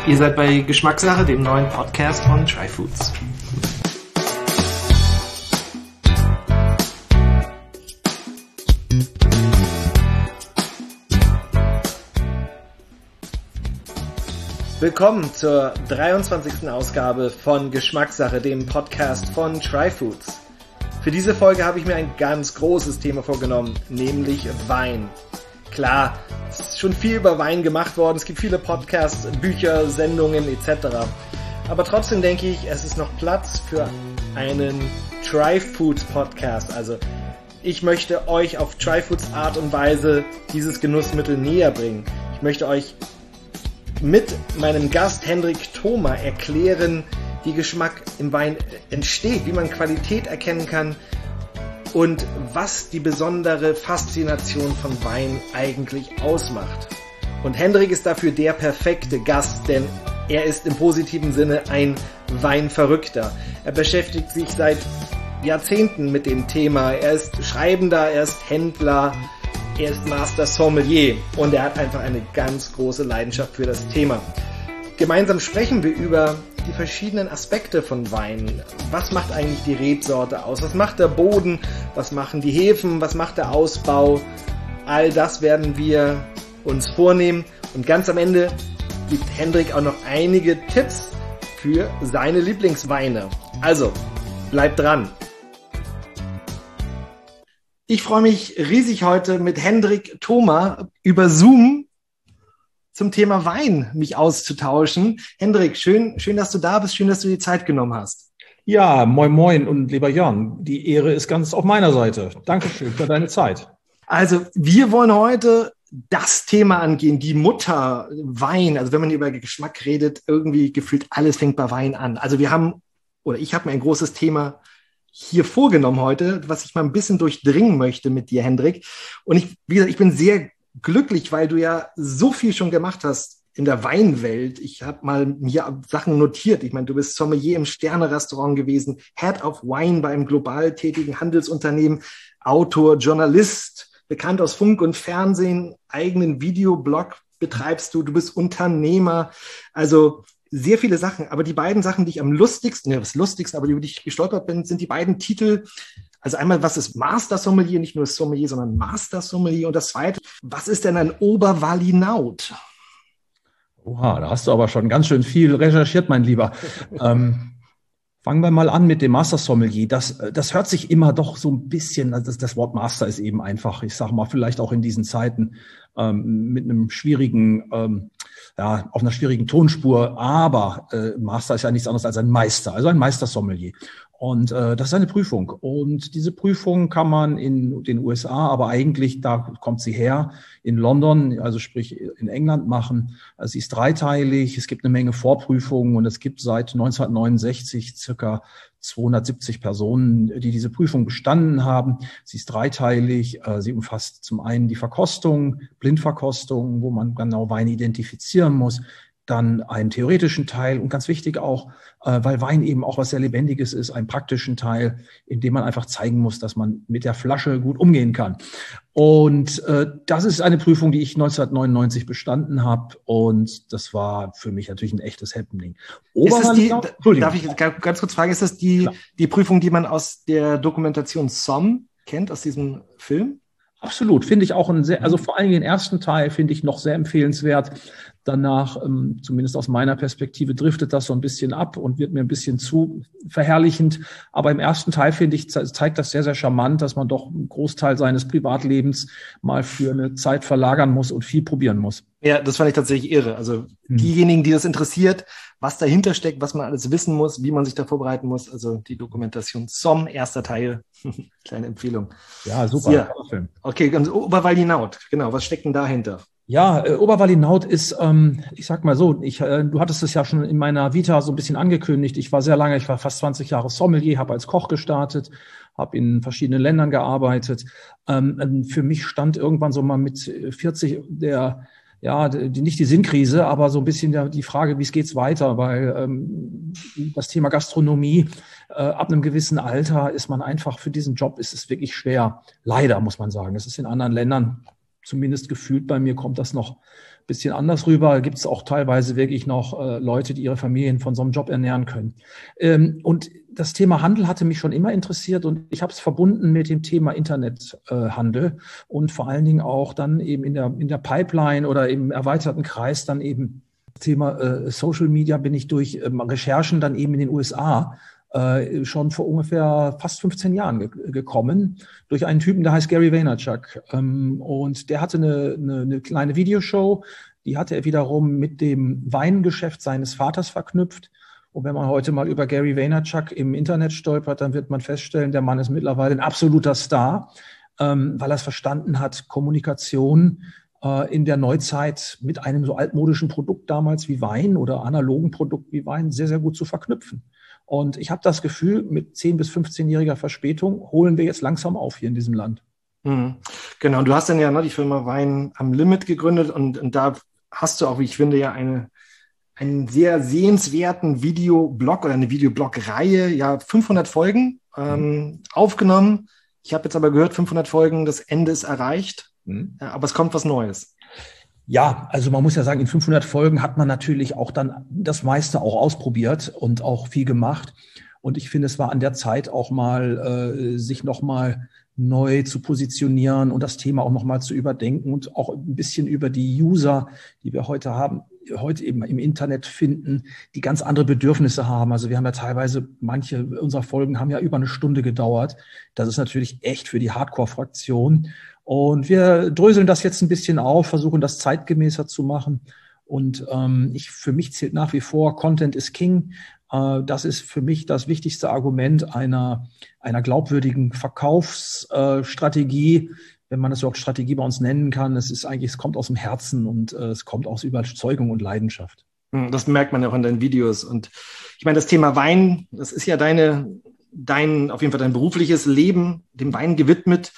Ihr seid bei Geschmackssache, dem neuen Podcast von Try Foods. Willkommen zur 23. Ausgabe von Geschmackssache, dem Podcast von Try Foods. Für diese Folge habe ich mir ein ganz großes Thema vorgenommen, nämlich Wein. Klar, es ist schon viel über Wein gemacht worden, es gibt viele Podcasts, Bücher, Sendungen etc. Aber trotzdem denke ich, es ist noch Platz für einen Try Foods Podcast. Also ich möchte euch auf Try Foods Art und Weise dieses Genussmittel näher bringen. Ich möchte euch mit meinem Gast Hendrik Thoma erklären, wie Geschmack im Wein entsteht, wie man Qualität erkennen kann und was die besondere Faszination von Wein eigentlich ausmacht. Und Hendrik ist dafür der perfekte Gast, denn er ist im positiven Sinne ein Weinverrückter. Er beschäftigt sich seit Jahrzehnten mit dem Thema. Er ist Schreibender, er ist Händler, er ist Master Sommelier und er hat einfach eine ganz große Leidenschaft für das Thema. Gemeinsam sprechen wir über die verschiedenen Aspekte von Wein. Was macht eigentlich die Rebsorte aus? Was macht der Boden? Was machen die Hefen? Was macht der Ausbau? All das werden wir uns vornehmen. Und ganz am Ende gibt Hendrik auch noch einige Tipps für seine Lieblingsweine. Also, bleibt dran. Ich freue mich riesig heute mit Hendrik Thoma über Zoom zum Thema Wein mich auszutauschen. Hendrik, schön, dass du da bist, schön, dass du die Zeit genommen hast. Ja, moin moin und lieber Jörn, die Ehre ist ganz auf meiner Seite. Dankeschön für deine Zeit. Also wir wollen heute das Thema angehen, die Mutter Wein. Also wenn man über Geschmack redet, irgendwie gefühlt alles fängt bei Wein an. Also ich habe mir ein großes Thema hier vorgenommen heute, was ich mal ein bisschen durchdringen möchte mit dir, Hendrik. Und ich bin sehr glücklich, weil du ja so viel schon gemacht hast in der Weinwelt. Ich habe mal mir Sachen notiert. Ich meine, du bist Sommelier im Sterne-Restaurant gewesen, Head of Wine bei einem global tätigen Handelsunternehmen, Autor, Journalist, bekannt aus Funk und Fernsehen, eigenen Videoblog betreibst du bist Unternehmer. Also sehr viele Sachen. Aber die beiden Sachen, die ich über die ich gestolpert bin, sind die beiden Titel. Also einmal, was ist Master Sommelier? Nicht nur Sommelier, sondern Master Sommelier. Und das zweite, was ist denn ein Oberwalinaut? Oha, da hast du aber schon ganz schön viel recherchiert, mein Lieber. Fangen wir mal an mit dem Master Sommelier. Das hört sich immer doch so ein bisschen, also das Wort Master ist eben einfach, ich sage mal, vielleicht auch in diesen Zeiten mit einem schwierigen, auf einer schwierigen Tonspur. Aber Master ist ja nichts anderes als ein Meister, also ein Meister Sommelier. Und das ist eine Prüfung. Und diese Prüfung kann man in den USA, aber eigentlich, da kommt sie her, in London, also sprich in England machen. Sie ist dreiteilig, es gibt eine Menge Vorprüfungen und es gibt seit 1969 circa 270 Personen, die diese Prüfung bestanden haben. Sie ist dreiteilig. Sie umfasst zum einen die Verkostung, Blindverkostung, wo man genau Wein identifizieren muss. Dann einen theoretischen Teil und ganz wichtig auch, weil Wein eben auch was sehr Lebendiges ist, einen praktischen Teil, in dem man einfach zeigen muss, dass man mit der Flasche gut umgehen kann. Und das ist eine Prüfung, die ich 1999 bestanden habe und das war für mich natürlich ein echtes Happening. Darf ich ganz kurz fragen, ist das die Prüfung, die man aus der Dokumentation Somm kennt, aus diesem Film? Absolut, finde ich auch also vor allem den ersten Teil finde ich noch sehr empfehlenswert. Danach, zumindest aus meiner Perspektive, driftet das so ein bisschen ab und wird mir ein bisschen zu verherrlichend. Aber im ersten Teil, finde ich, zeigt das sehr, sehr charmant, dass man doch einen Großteil seines Privatlebens mal für eine Zeit verlagern muss und viel probieren muss. Ja, das fand ich tatsächlich irre. Also diejenigen, die das interessiert, was dahinter steckt, was man alles wissen muss, wie man sich da vorbereiten muss. Also die Dokumentation Somm, erster Teil. Kleine Empfehlung. Ja, super. Ja. Film. Okay, ganz Oberwalinaut. Genau, was steckt denn dahinter? Ja, Oberwalinaut ist, ich sag mal so, du hattest es ja schon in meiner Vita so ein bisschen angekündigt. Ich war fast 20 Jahre Sommelier, habe als Koch gestartet, habe in verschiedenen Ländern gearbeitet. Für mich stand irgendwann so mal mit 40 nicht die Sinnkrise, aber so ein bisschen die Frage, wie geht's weiter, weil das Thema Gastronomie, ab einem gewissen Alter ist man einfach für diesen Job, ist es wirklich schwer. Leider, muss man sagen. Es ist in anderen Ländern zumindest gefühlt bei mir kommt das noch ein bisschen anders rüber. Gibt es auch teilweise wirklich noch Leute, die ihre Familien von so einem Job ernähren können. Und das Thema Handel hatte mich schon immer interessiert und ich habe es verbunden mit dem Thema Internethandel und vor allen Dingen auch dann eben in der Pipeline oder im erweiterten Kreis dann eben Thema Social Media bin ich durch Recherchen dann eben in den USA schon vor ungefähr fast 15 Jahren gekommen durch einen Typen, der heißt Gary Vaynerchuk. Und der hatte eine kleine Videoshow, die hatte er wiederum mit dem Weingeschäft seines Vaters verknüpft. Und wenn man heute mal über Gary Vaynerchuk im Internet stolpert, dann wird man feststellen, der Mann ist mittlerweile ein absoluter Star, weil er es verstanden hat, Kommunikation in der Neuzeit mit einem so altmodischen Produkt damals wie Wein oder analogen Produkt wie Wein sehr, sehr gut zu verknüpfen. Und ich habe das Gefühl, mit 10- bis 15-jähriger Verspätung holen wir jetzt langsam auf hier in diesem Land. Mhm. Genau, und du hast dann ja die Firma Wein am Limit gegründet und da hast du auch, wie ich finde, ja einen sehr sehenswerten Videoblog oder eine Videoblog-Reihe, ja 500 Folgen aufgenommen. Ich habe jetzt aber gehört, 500 Folgen, das Ende ist erreicht, aber es kommt was Neues. Ja, also man muss ja sagen, in 500 Folgen hat man natürlich auch dann das meiste auch ausprobiert und auch viel gemacht. Und ich finde, es war an der Zeit auch mal, sich nochmal neu zu positionieren und das Thema auch nochmal zu überdenken und auch ein bisschen über die User, die wir heute haben, heute eben im Internet finden, die ganz andere Bedürfnisse haben. Also wir haben ja teilweise, manche unserer Folgen haben ja über eine Stunde gedauert. Das ist natürlich echt für die Hardcore-Fraktion. Und wir dröseln das jetzt ein bisschen auf, versuchen das zeitgemäßer zu machen. Und für mich zählt nach wie vor, Content is King. Das ist für mich das wichtigste Argument einer glaubwürdigen Verkaufsstrategie, wenn man das überhaupt Strategie bei uns nennen kann. Es kommt aus dem Herzen und es kommt aus Überzeugung und Leidenschaft. Das merkt man ja auch in deinen Videos. Und ich meine, das Thema Wein, das ist ja auf jeden Fall dein berufliches Leben, dem Wein gewidmet.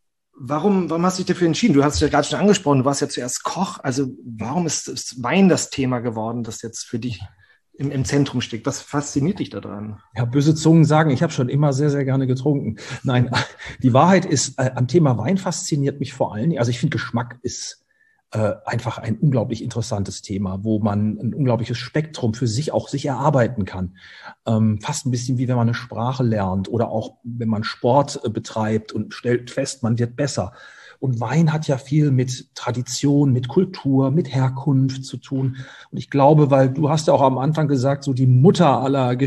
Warum hast du dich dafür entschieden? Du hast es ja gerade schon angesprochen, du warst ja zuerst Koch. Also warum ist Wein das Thema geworden, das jetzt für dich im Zentrum steht? Was fasziniert dich daran? Ja, böse Zungen sagen, ich habe schon immer sehr, sehr gerne getrunken. Nein, die Wahrheit ist, am Thema Wein fasziniert mich vor allen Dingen. Also ich finde, Geschmack ist einfach ein unglaublich interessantes Thema, wo man ein unglaubliches Spektrum für sich erarbeiten kann. Fast ein bisschen wie wenn man eine Sprache lernt oder auch wenn man Sport betreibt und stellt fest, man wird besser. Und Wein hat ja viel mit Tradition, mit Kultur, mit Herkunft zu tun. Und ich glaube, weil du hast ja auch am Anfang gesagt, so die Mutter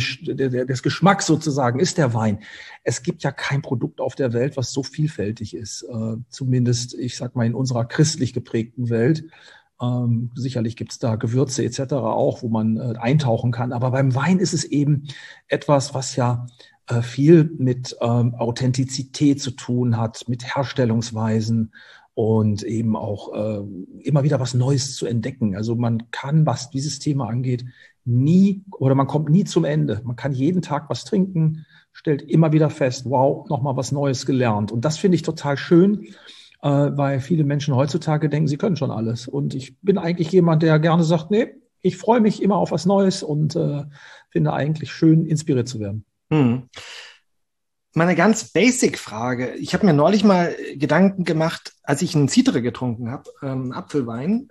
des Geschmacks sozusagen ist der Wein. Es gibt ja kein Produkt auf der Welt, was so vielfältig ist. Zumindest, ich sag mal, in unserer christlich geprägten Welt. Sicherlich gibt's da Gewürze etc. auch, wo man eintauchen kann. Aber beim Wein ist es eben etwas, was ja viel mit Authentizität zu tun hat, mit Herstellungsweisen und eben auch immer wieder was Neues zu entdecken. Also man kann, was dieses Thema angeht, man kommt nie zum Ende. Man kann jeden Tag was trinken, stellt immer wieder fest, wow, nochmal was Neues gelernt. Und das finde ich total schön, weil viele Menschen heutzutage denken, sie können schon alles. Und ich bin eigentlich jemand, der gerne sagt, nee, ich freue mich immer auf was Neues und finde eigentlich schön, inspiriert zu werden. Meine ganz basic Frage. Ich habe mir neulich mal Gedanken gemacht, als ich einen Cidre getrunken habe, Apfelwein.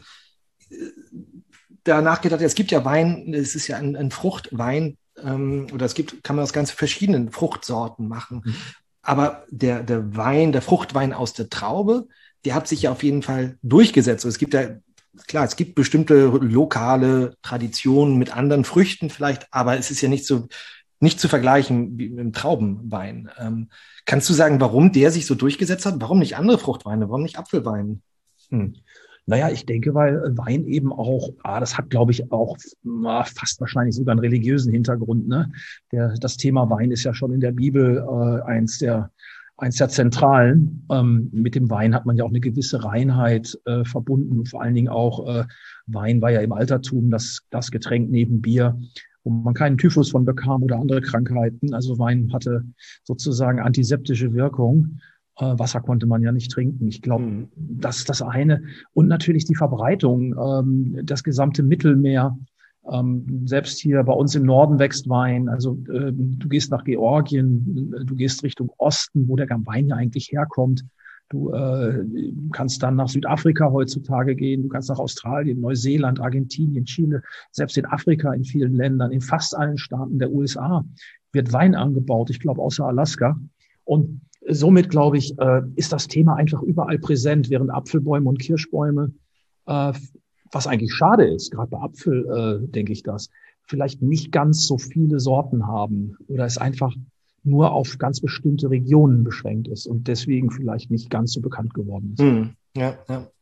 Danach gedacht, es gibt ja Wein, es ist ja ein Fruchtwein, oder kann man aus ganz verschiedenen Fruchtsorten machen. Aber der Fruchtwein aus der Traube, der hat sich ja auf jeden Fall durchgesetzt. Also es gibt ja, klar, es gibt bestimmte lokale Traditionen mit anderen Früchten vielleicht, aber es ist ja nicht zu vergleichen wie mit dem Traubenwein. Kannst du sagen, warum der sich so durchgesetzt hat? Warum nicht andere Fruchtweine? Warum nicht Apfelwein? Naja, ich denke, weil Wein eben auch, das hat, glaube ich, auch fast wahrscheinlich sogar einen religiösen Hintergrund. Ne? Das Thema Wein ist ja schon in der Bibel eins der zentralen. Mit dem Wein hat man ja auch eine gewisse Reinheit verbunden. Vor allen Dingen auch Wein war ja im Altertum das Getränk neben Bier, wo man keinen Typhus von bekam oder andere Krankheiten. Also Wein hatte sozusagen antiseptische Wirkung. Wasser konnte man ja nicht trinken. Ich glaube, das ist das eine. Und natürlich die Verbreitung, das gesamte Mittelmeer. Selbst hier bei uns im Norden wächst Wein. Also du gehst nach Georgien, du gehst Richtung Osten, wo der Wein ja eigentlich herkommt. Du kannst dann nach Südafrika heutzutage gehen, du kannst nach Australien, Neuseeland, Argentinien, Chile, selbst in Afrika, in vielen Ländern, in fast allen Staaten der USA wird Wein angebaut, ich glaube außer Alaska. Und somit, glaube ich, ist das Thema einfach überall präsent, während Apfelbäume und Kirschbäume, was eigentlich schade ist, gerade bei Apfel denke ich das, vielleicht nicht ganz so viele Sorten haben oder es einfach nur auf ganz bestimmte Regionen beschränkt ist und deswegen vielleicht nicht ganz so bekannt geworden ist. Ja.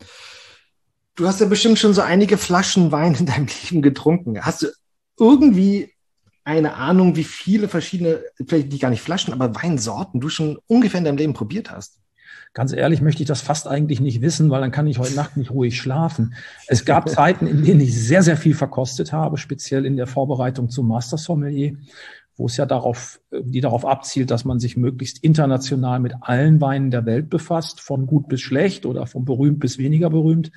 Du hast ja bestimmt schon so einige Flaschen Wein in deinem Leben getrunken. Hast du irgendwie eine Ahnung, wie viele verschiedene, vielleicht nicht gar nicht Flaschen, aber Weinsorten du schon ungefähr in deinem Leben probiert hast? Ganz ehrlich möchte ich das fast eigentlich nicht wissen, weil dann kann ich heute Nacht nicht ruhig schlafen. Es gab Zeiten, in denen ich sehr, sehr viel verkostet habe, speziell in der Vorbereitung zum Master Sommelier, wo es ja darauf abzielt, dass man sich möglichst international mit allen Weinen der Welt befasst, von gut bis schlecht oder von berühmt bis weniger berühmt.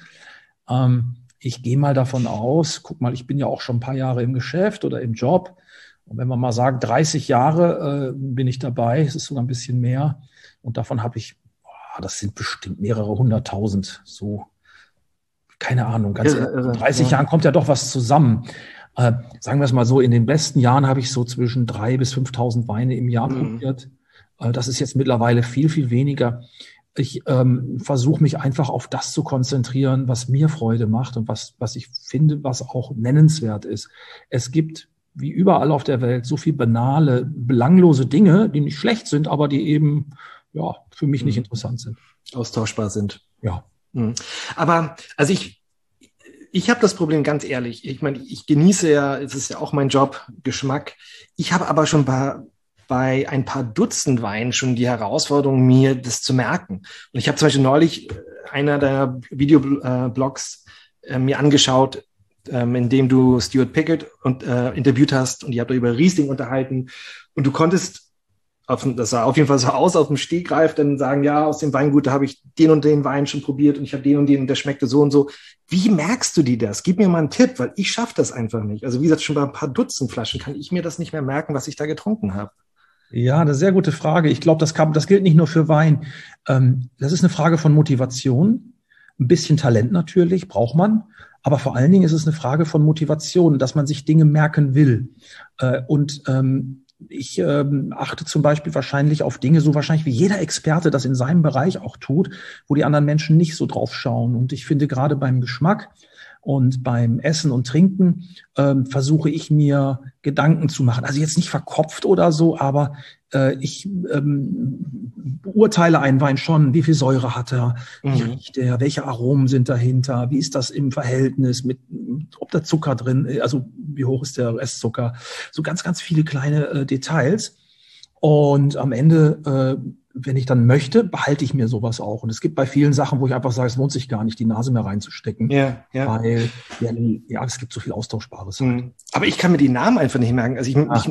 Ich gehe mal davon aus, guck mal, ich bin ja auch schon ein paar Jahre im Geschäft oder im Job. Und wenn man mal sagt, 30 Jahre bin ich dabei, es ist sogar ein bisschen mehr. Und davon habe ich, das sind bestimmt mehrere 100.000, so, keine Ahnung, ganz ehrlich, in 30 Jahren kommt ja doch was zusammen. Sagen wir es mal so, in den besten Jahren habe ich so zwischen 3.000 bis 5.000 Weine im Jahr probiert. Das ist jetzt mittlerweile viel, viel weniger. Ich versuche mich einfach auf das zu konzentrieren, was mir Freude macht und was ich finde, was auch nennenswert ist. Es gibt, wie überall auf der Welt, so viel banale, belanglose Dinge, die nicht schlecht sind, aber die eben für mich nicht interessant sind. Austauschbar sind. Ja. Aber also ich habe das Problem, ganz ehrlich. Ich meine, ich genieße ja, es ist ja auch mein Job, Geschmack. Ich habe aber schon bei ein paar Dutzend Weinen schon die Herausforderung, mir das zu merken. Und ich habe zum Beispiel neulich einer der Videoblogs mir angeschaut, in dem du Stuart Pickett interviewt hast und ihr habt über Riesling unterhalten und du konntest, das sah auf jeden Fall so aus, auf dem Stegreif dann sagen, ja, aus dem Weingut, da habe ich den und den Wein schon probiert und ich habe den und den und der schmeckte so und so. Wie merkst du dir das? Gib mir mal einen Tipp, weil ich schaffe das einfach nicht. Also wie gesagt, schon bei ein paar Dutzend Flaschen kann ich mir das nicht mehr merken, was ich da getrunken habe. Ja, eine sehr gute Frage. Ich glaube, das gilt nicht nur für Wein. Das ist eine Frage von Motivation. Ein bisschen Talent natürlich braucht man. Aber vor allen Dingen ist es eine Frage von Motivation, dass man sich Dinge merken will. Ich achte zum Beispiel wahrscheinlich auf Dinge, so wahrscheinlich wie jeder Experte das in seinem Bereich auch tut, wo die anderen Menschen nicht so drauf schauen. Und ich finde, gerade beim Geschmack und beim Essen und Trinken versuche ich mir Gedanken zu machen. Also jetzt nicht verkopft oder so, aber ich beurteile einen Wein schon. Wie viel Säure hat er? Wie riecht er? Welche Aromen sind dahinter? Wie ist das im Verhältnis mit, ob da Zucker drin, also wie hoch ist der Restzucker? So ganz, ganz viele kleine Details. Und am Ende, wenn ich dann möchte, behalte ich mir sowas auch. Und es gibt bei vielen Sachen, wo ich einfach sage, es lohnt sich gar nicht, die Nase mehr reinzustecken. Ja. Weil, es gibt so viel Austauschbares. Halt. Aber ich kann mir die Namen einfach nicht merken.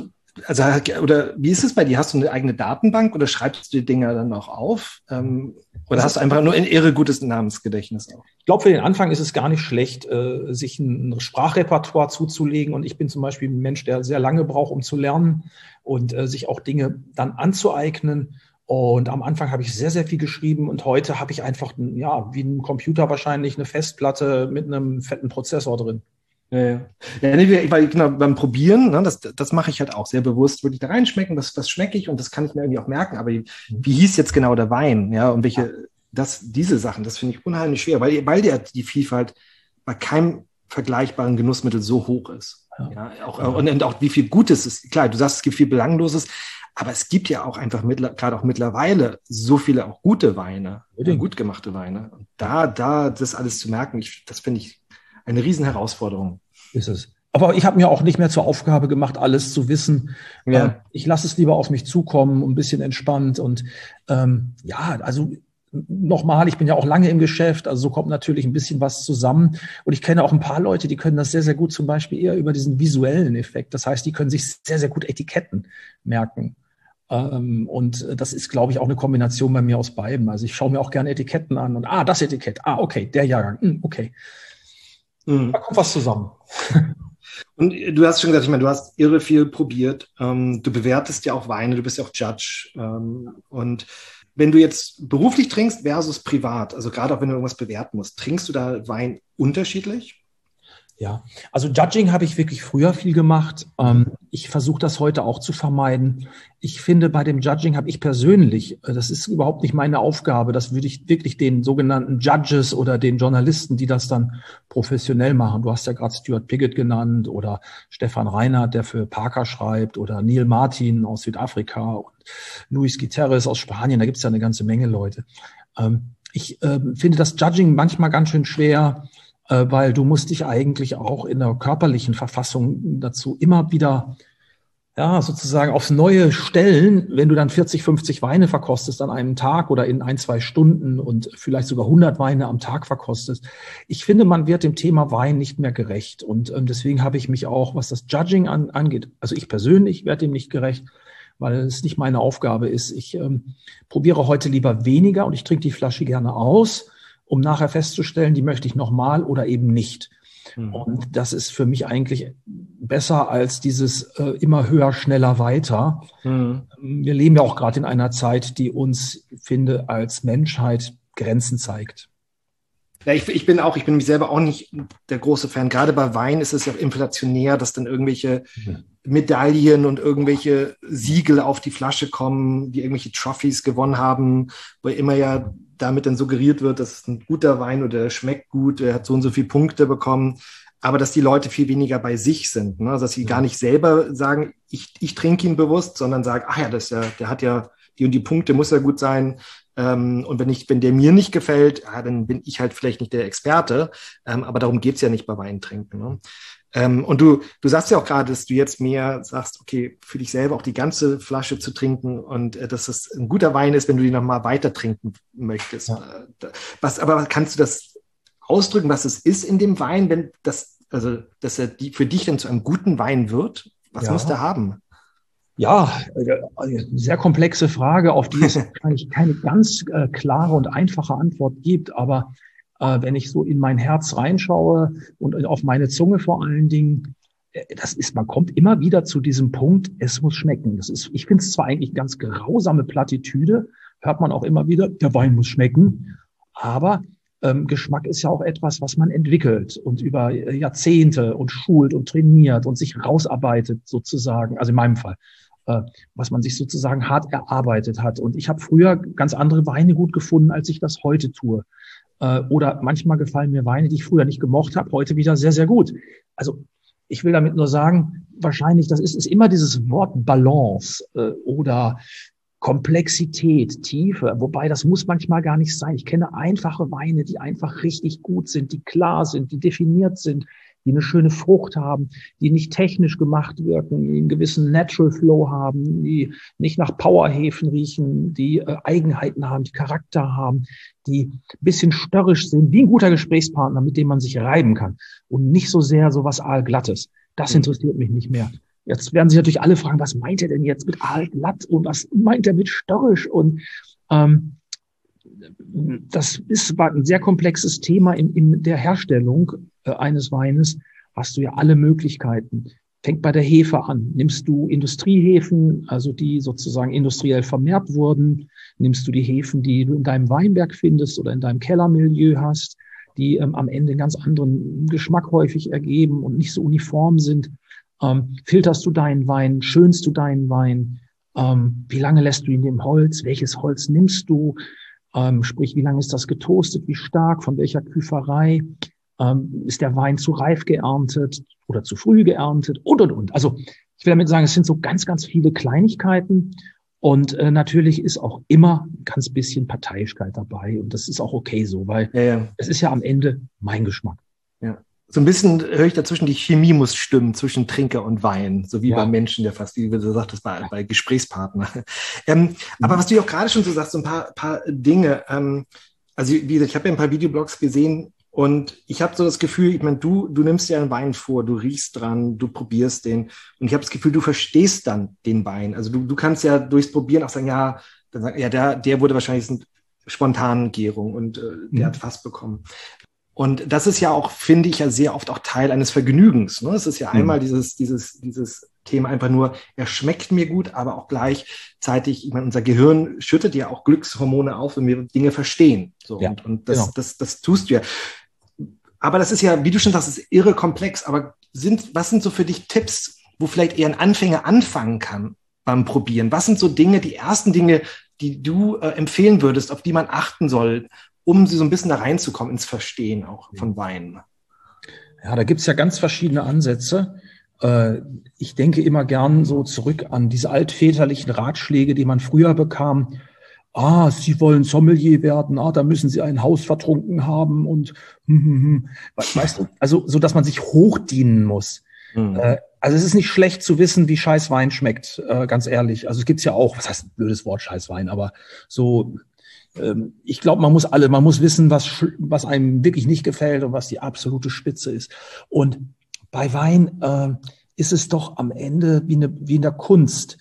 Oder wie ist es bei dir? Hast du eine eigene Datenbank oder schreibst du die Dinger dann auch auf? Oder hast du einfach nur ein irre gutes Namensgedächtnis auch? Ich glaube, für den Anfang ist es gar nicht schlecht, sich ein Sprachrepertoire zuzulegen. Und ich bin zum Beispiel ein Mensch, der sehr lange braucht, um zu lernen und sich auch Dinge dann anzueignen. Und am Anfang habe ich sehr, sehr viel geschrieben und heute habe ich einfach, wie ein Computer wahrscheinlich, eine Festplatte mit einem fetten Prozessor drin. Ja, weil genau beim Probieren, ne, das mache ich halt auch sehr bewusst, würde ich da reinschmecken, das schmecke ich und das kann ich mir irgendwie auch merken, aber wie hieß jetzt genau der Wein, ja, und diese Sachen, das finde ich unheimlich schwer, weil die Vielfalt bei keinem vergleichbaren Genussmittel so hoch ist. Und auch wie viel Gutes ist, klar, du sagst, es gibt viel Belangloses, aber es gibt ja auch einfach gerade auch mittlerweile so viele auch gute Weine, gut gemachte Weine. Und da das alles zu merken, das finde ich eine riesen Herausforderung. Ist es. Aber ich habe mir auch nicht mehr zur Aufgabe gemacht, alles zu wissen. Ja. Ich lasse es lieber auf mich zukommen, ein bisschen entspannt. Und also nochmal, ich bin ja auch lange im Geschäft, also so kommt natürlich ein bisschen was zusammen. Und ich kenne auch ein paar Leute, die können das sehr, sehr gut, zum Beispiel eher über diesen visuellen Effekt. Das heißt, die können sich sehr, sehr gut Etiketten merken. Und das ist, glaube ich, auch eine Kombination bei mir aus beiden. Also ich schaue mir auch gerne Etiketten an und das Etikett, okay, der Jahrgang, okay. Da kommt was zusammen. Und du hast schon gesagt, ich meine, du hast irre viel probiert. Du bewertest ja auch Weine, du bist ja auch Judge. Und wenn du jetzt beruflich trinkst versus privat, also gerade auch wenn du irgendwas bewerten musst, trinkst du da Wein unterschiedlich? Ja, also Judging habe ich wirklich früher viel gemacht. Ich versuche das heute auch zu vermeiden. Ich finde, bei dem Judging habe ich persönlich, das ist überhaupt nicht meine Aufgabe, das würde ich wirklich den sogenannten Judges oder den Journalisten, die das dann professionell machen. Du hast ja gerade Stuart Piggott genannt oder Stefan Reinhardt, der für Parker schreibt, oder Neil Martin aus Südafrika und Luis Gutierrez aus Spanien. Da gibt es ja eine ganze Menge Leute. Ich finde das Judging manchmal ganz schön schwer, weil du musst dich eigentlich auch in der körperlichen Verfassung dazu immer wieder, ja, sozusagen aufs Neue stellen, wenn du dann 40, 50 Weine verkostest an einem Tag oder in 1, 2 Stunden und vielleicht sogar 100 Weine am Tag verkostest. Ich finde, man wird dem Thema Wein nicht mehr gerecht. Und deswegen habe ich mich auch, was das Judging angeht, also ich persönlich werde dem nicht gerecht, weil es nicht meine Aufgabe ist. Ich probiere heute lieber weniger und ich trinke die Flasche gerne aus, um nachher festzustellen, die möchte ich nochmal oder eben nicht. Und das ist für mich eigentlich besser als dieses immer höher, schneller, weiter. Wir leben ja auch gerade in einer Zeit, die uns, finde, als Menschheit Grenzen zeigt. Ja, ich bin mich selber auch nicht der große Fan. Gerade bei Wein ist es ja inflationär, dass dann irgendwelche Medaillen und irgendwelche Siegel auf die Flasche kommen, die irgendwelche Trophies gewonnen haben, wo immer ja damit dann suggeriert wird, das ist ein guter Wein oder der schmeckt gut, der hat so und so viele Punkte bekommen, aber dass die Leute viel weniger bei sich sind, ne? Also dass sie gar nicht selber sagen, ich trinke ihn bewusst, sondern sagen, ach ja, der hat ja die und die Punkte, muss ja gut sein. Und wenn der mir nicht gefällt, ja, dann bin ich halt vielleicht nicht der Experte, aber darum geht's ja nicht bei Weintrinken. Ne? Und du sagst ja auch gerade, dass du jetzt mehr sagst, okay, für dich selber auch die ganze Flasche zu trinken und dass es ein guter Wein ist, wenn du die nochmal weiter trinken möchtest. Ja. Aber kannst du das ausdrücken, was es ist in dem Wein, dass er für dich dann zu einem guten Wein wird? Was muss der haben? Ja, eine sehr komplexe Frage, auf die es wahrscheinlich keine ganz klare und einfache Antwort gibt. Aber wenn ich so in mein Herz reinschaue und auf meine Zunge vor allen Dingen, man kommt immer wieder zu diesem Punkt, es muss schmecken. Ich finde es zwar eigentlich ganz grausame Plattitüde, hört man auch immer wieder, der Wein muss schmecken, aber Geschmack ist ja auch etwas, was man entwickelt und über Jahrzehnte und schult und trainiert und sich rausarbeitet sozusagen, also in meinem Fall, was man sich sozusagen hart erarbeitet hat. Und ich habe früher ganz andere Weine gut gefunden, als ich das heute tue. Oder manchmal gefallen mir Weine, die ich früher nicht gemocht habe, heute wieder sehr, sehr gut. Also ich will damit nur sagen, wahrscheinlich, das ist immer dieses Wort Balance oder Komplexität, Tiefe, wobei das muss manchmal gar nicht sein. Ich kenne einfache Weine, die einfach richtig gut sind, die klar sind, die definiert sind, die eine schöne Frucht haben, die nicht technisch gemacht wirken, die einen gewissen Natural Flow haben, die nicht nach Powerhefen riechen, die Eigenheiten haben, die Charakter haben, die ein bisschen störrisch sind, wie ein guter Gesprächspartner, mit dem man sich reiben kann und nicht so sehr so was Aalglattes. Das interessiert mich nicht mehr. Jetzt werden sich natürlich alle fragen, was meint er denn jetzt mit aalglatt und was meint er mit störrisch? Und das ist ein sehr komplexes Thema in der Herstellung eines Weines. Hast du ja alle Möglichkeiten. Fängt bei der Hefe an. Nimmst du Industriehefen, also die sozusagen industriell vermehrt wurden? Nimmst du die Hefen, die du in deinem Weinberg findest oder in deinem Kellermilieu hast, die am Ende einen ganz anderen Geschmack häufig ergeben und nicht so uniform sind? Filterst du deinen Wein? Schönst du deinen Wein? Wie lange lässt du ihn im Holz? Welches Holz nimmst du? Sprich, wie lange ist das getoastet? Wie stark? Von welcher Küferei? Ist der Wein zu reif geerntet oder zu früh geerntet? Und. Also ich will damit sagen, es sind so ganz, ganz viele Kleinigkeiten. Und natürlich ist auch immer ein ganz bisschen Parteiischkeit dabei. Und das ist auch okay so, weil es ist ja am Ende mein Geschmack. Ja. So ein bisschen höre ich dazwischen, die Chemie muss stimmen zwischen Trinker und Wein, so wie beim Menschen, der fast, wie du sagtest, bei Gesprächspartner. Aber was du ja auch gerade schon so sagst, so ein paar Dinge. Also wie gesagt, ich habe ja ein paar Videoblogs gesehen und ich habe so das Gefühl, ich meine, du nimmst ja einen Wein vor, du riechst dran, du probierst den und ich habe das Gefühl, du verstehst dann den Wein. Also du kannst ja durchs Probieren auch sagen, der wurde wahrscheinlich eine spontane Gärung und der hat Fass bekommen. Und das ist ja auch, finde ich, ja sehr oft auch Teil eines Vergnügens. Ne? Es ist ja einmal dieses Thema einfach nur, er schmeckt mir gut, aber auch gleichzeitig, ich meine, unser Gehirn schüttet ja auch Glückshormone auf, wenn wir Dinge verstehen. So, Ja, und genau. das tust du ja. Aber das ist ja, wie du schon sagst, ist irre komplex. Aber was sind so für dich Tipps, wo vielleicht eher ein Anfänger anfangen kann beim Probieren? Was sind so Dinge, die ersten Dinge, die du empfehlen würdest, auf die man achten soll, um so ein bisschen da reinzukommen ins Verstehen auch von Wein? Ja, da gibt's ja ganz verschiedene Ansätze. Ich denke immer gern so zurück an diese altväterlichen Ratschläge, die man früher bekam. Sie wollen Sommelier werden, da müssen Sie ein Haus vertrunken haben und weißt du, also so, dass man sich hochdienen muss. Also es ist nicht schlecht zu wissen, wie scheiß Wein schmeckt, ganz ehrlich. Also es gibt's ja auch, was heißt ein blödes Wort, scheiß Wein, aber so, ich glaube, man muss wissen, was einem wirklich nicht gefällt und was die absolute Spitze ist. Und bei Wein ist es doch am Ende wie in der Kunst.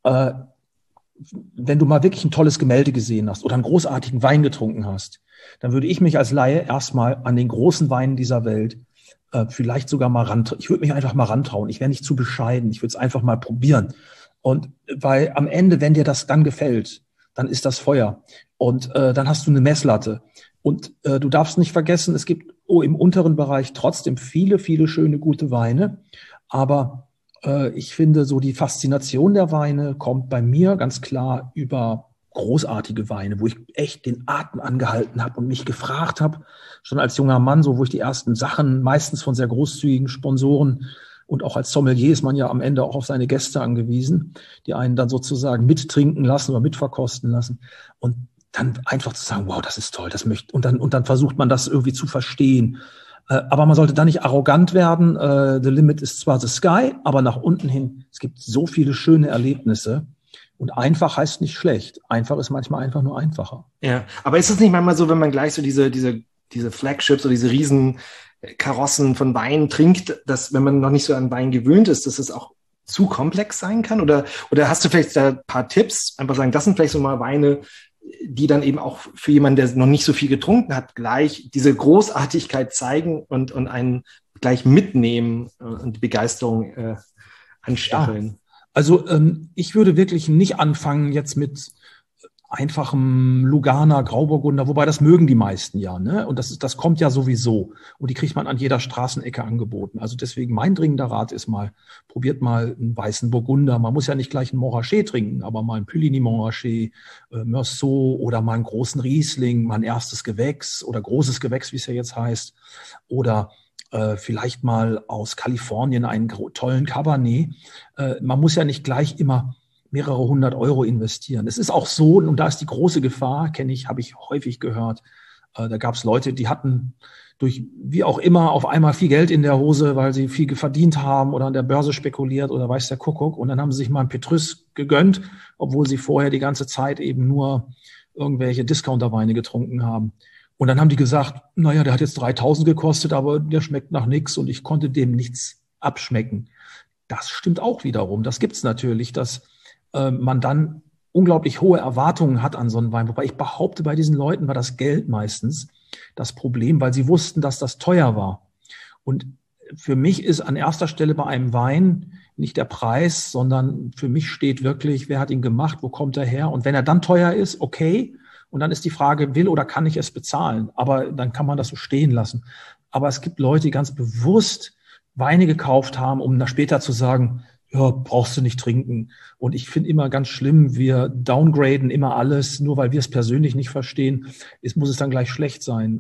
Wenn du mal wirklich ein tolles Gemälde gesehen hast oder einen großartigen Wein getrunken hast, dann würde ich mich als Laie erstmal an den großen Weinen dieser Welt vielleicht sogar mal rantrauen. Ich würde mich einfach mal rantrauen. Ich wäre nicht zu bescheiden. Ich würde es einfach mal probieren. Und weil am Ende, wenn dir das dann gefällt, dann ist das Feuer. Und dann hast du eine Messlatte. Und du darfst nicht vergessen, es gibt im unteren Bereich trotzdem viele, viele schöne, gute Weine. Aber ich finde, so die Faszination der Weine kommt bei mir ganz klar über großartige Weine, wo ich echt den Atem angehalten habe und mich gefragt habe, schon als junger Mann, so wo ich die ersten Sachen, meistens von sehr großzügigen Sponsoren, und auch als Sommelier ist man ja am Ende auch auf seine Gäste angewiesen, die einen dann sozusagen mittrinken lassen oder mitverkosten lassen. Und dann einfach zu sagen, wow, das ist toll, und dann versucht man das irgendwie zu verstehen. Aber man sollte da nicht arrogant werden. The limit ist zwar the sky, aber nach unten hin, es gibt so viele schöne Erlebnisse. Und einfach heißt nicht schlecht. Einfach ist manchmal einfach nur einfacher. Ja, aber ist es nicht manchmal so, wenn man gleich so diese Flagships oder diese riesen Karossen von Wein trinkt, dass, wenn man noch nicht so an Wein gewöhnt ist, dass es auch zu komplex sein kann? Oder hast du vielleicht da ein paar Tipps? Einfach sagen, das sind vielleicht so mal Weine, die dann eben auch für jemanden, der noch nicht so viel getrunken hat, gleich diese Großartigkeit zeigen und einen gleich mitnehmen und die Begeisterung anstacheln. Ja. Also ich würde wirklich nicht anfangen jetzt mit einfachem Lugana, Grauburgunder, wobei das mögen die meisten ja, ne? Und das kommt ja sowieso. Und die kriegt man an jeder Straßenecke angeboten. Also deswegen mein dringender Rat ist probiert mal einen weißen Burgunder. Man muss ja nicht gleich einen Montrachet trinken, aber mal einen Puligny Montrachet, Meursault oder mal einen großen Riesling, mal ein erstes Gewächs oder großes Gewächs, wie es ja jetzt heißt. Oder vielleicht mal aus Kalifornien einen tollen Cabernet. Man muss ja nicht gleich immer mehrere 100 Euro investieren. Es ist auch so, und da ist die große Gefahr, habe ich häufig gehört, da gab es Leute, die hatten durch wie auch immer auf einmal viel Geld in der Hose, weil sie viel verdient haben oder an der Börse spekuliert oder weiß der Kuckuck, und dann haben sie sich mal einen Petrus gegönnt, obwohl sie vorher die ganze Zeit eben nur irgendwelche Discounterweine getrunken haben. Und dann haben die gesagt, naja, der hat jetzt 3.000 gekostet, aber der schmeckt nach nichts und ich konnte dem nichts abschmecken. Das stimmt auch wiederum. Das gibt's natürlich, dass man dann unglaublich hohe Erwartungen hat an so einen Wein. Wobei ich behaupte, bei diesen Leuten war das Geld meistens das Problem, weil sie wussten, dass das teuer war. Und für mich ist an erster Stelle bei einem Wein nicht der Preis, sondern für mich steht wirklich, wer hat ihn gemacht, wo kommt er her? Und wenn er dann teuer ist, okay. Und dann ist die Frage, will oder kann ich es bezahlen? Aber dann kann man das so stehen lassen. Aber es gibt Leute, die ganz bewusst Weine gekauft haben, um dann später zu sagen, ja, brauchst du nicht trinken. Und ich finde immer ganz schlimm, wir downgraden immer alles, nur weil wir es persönlich nicht verstehen, muss es dann gleich schlecht sein.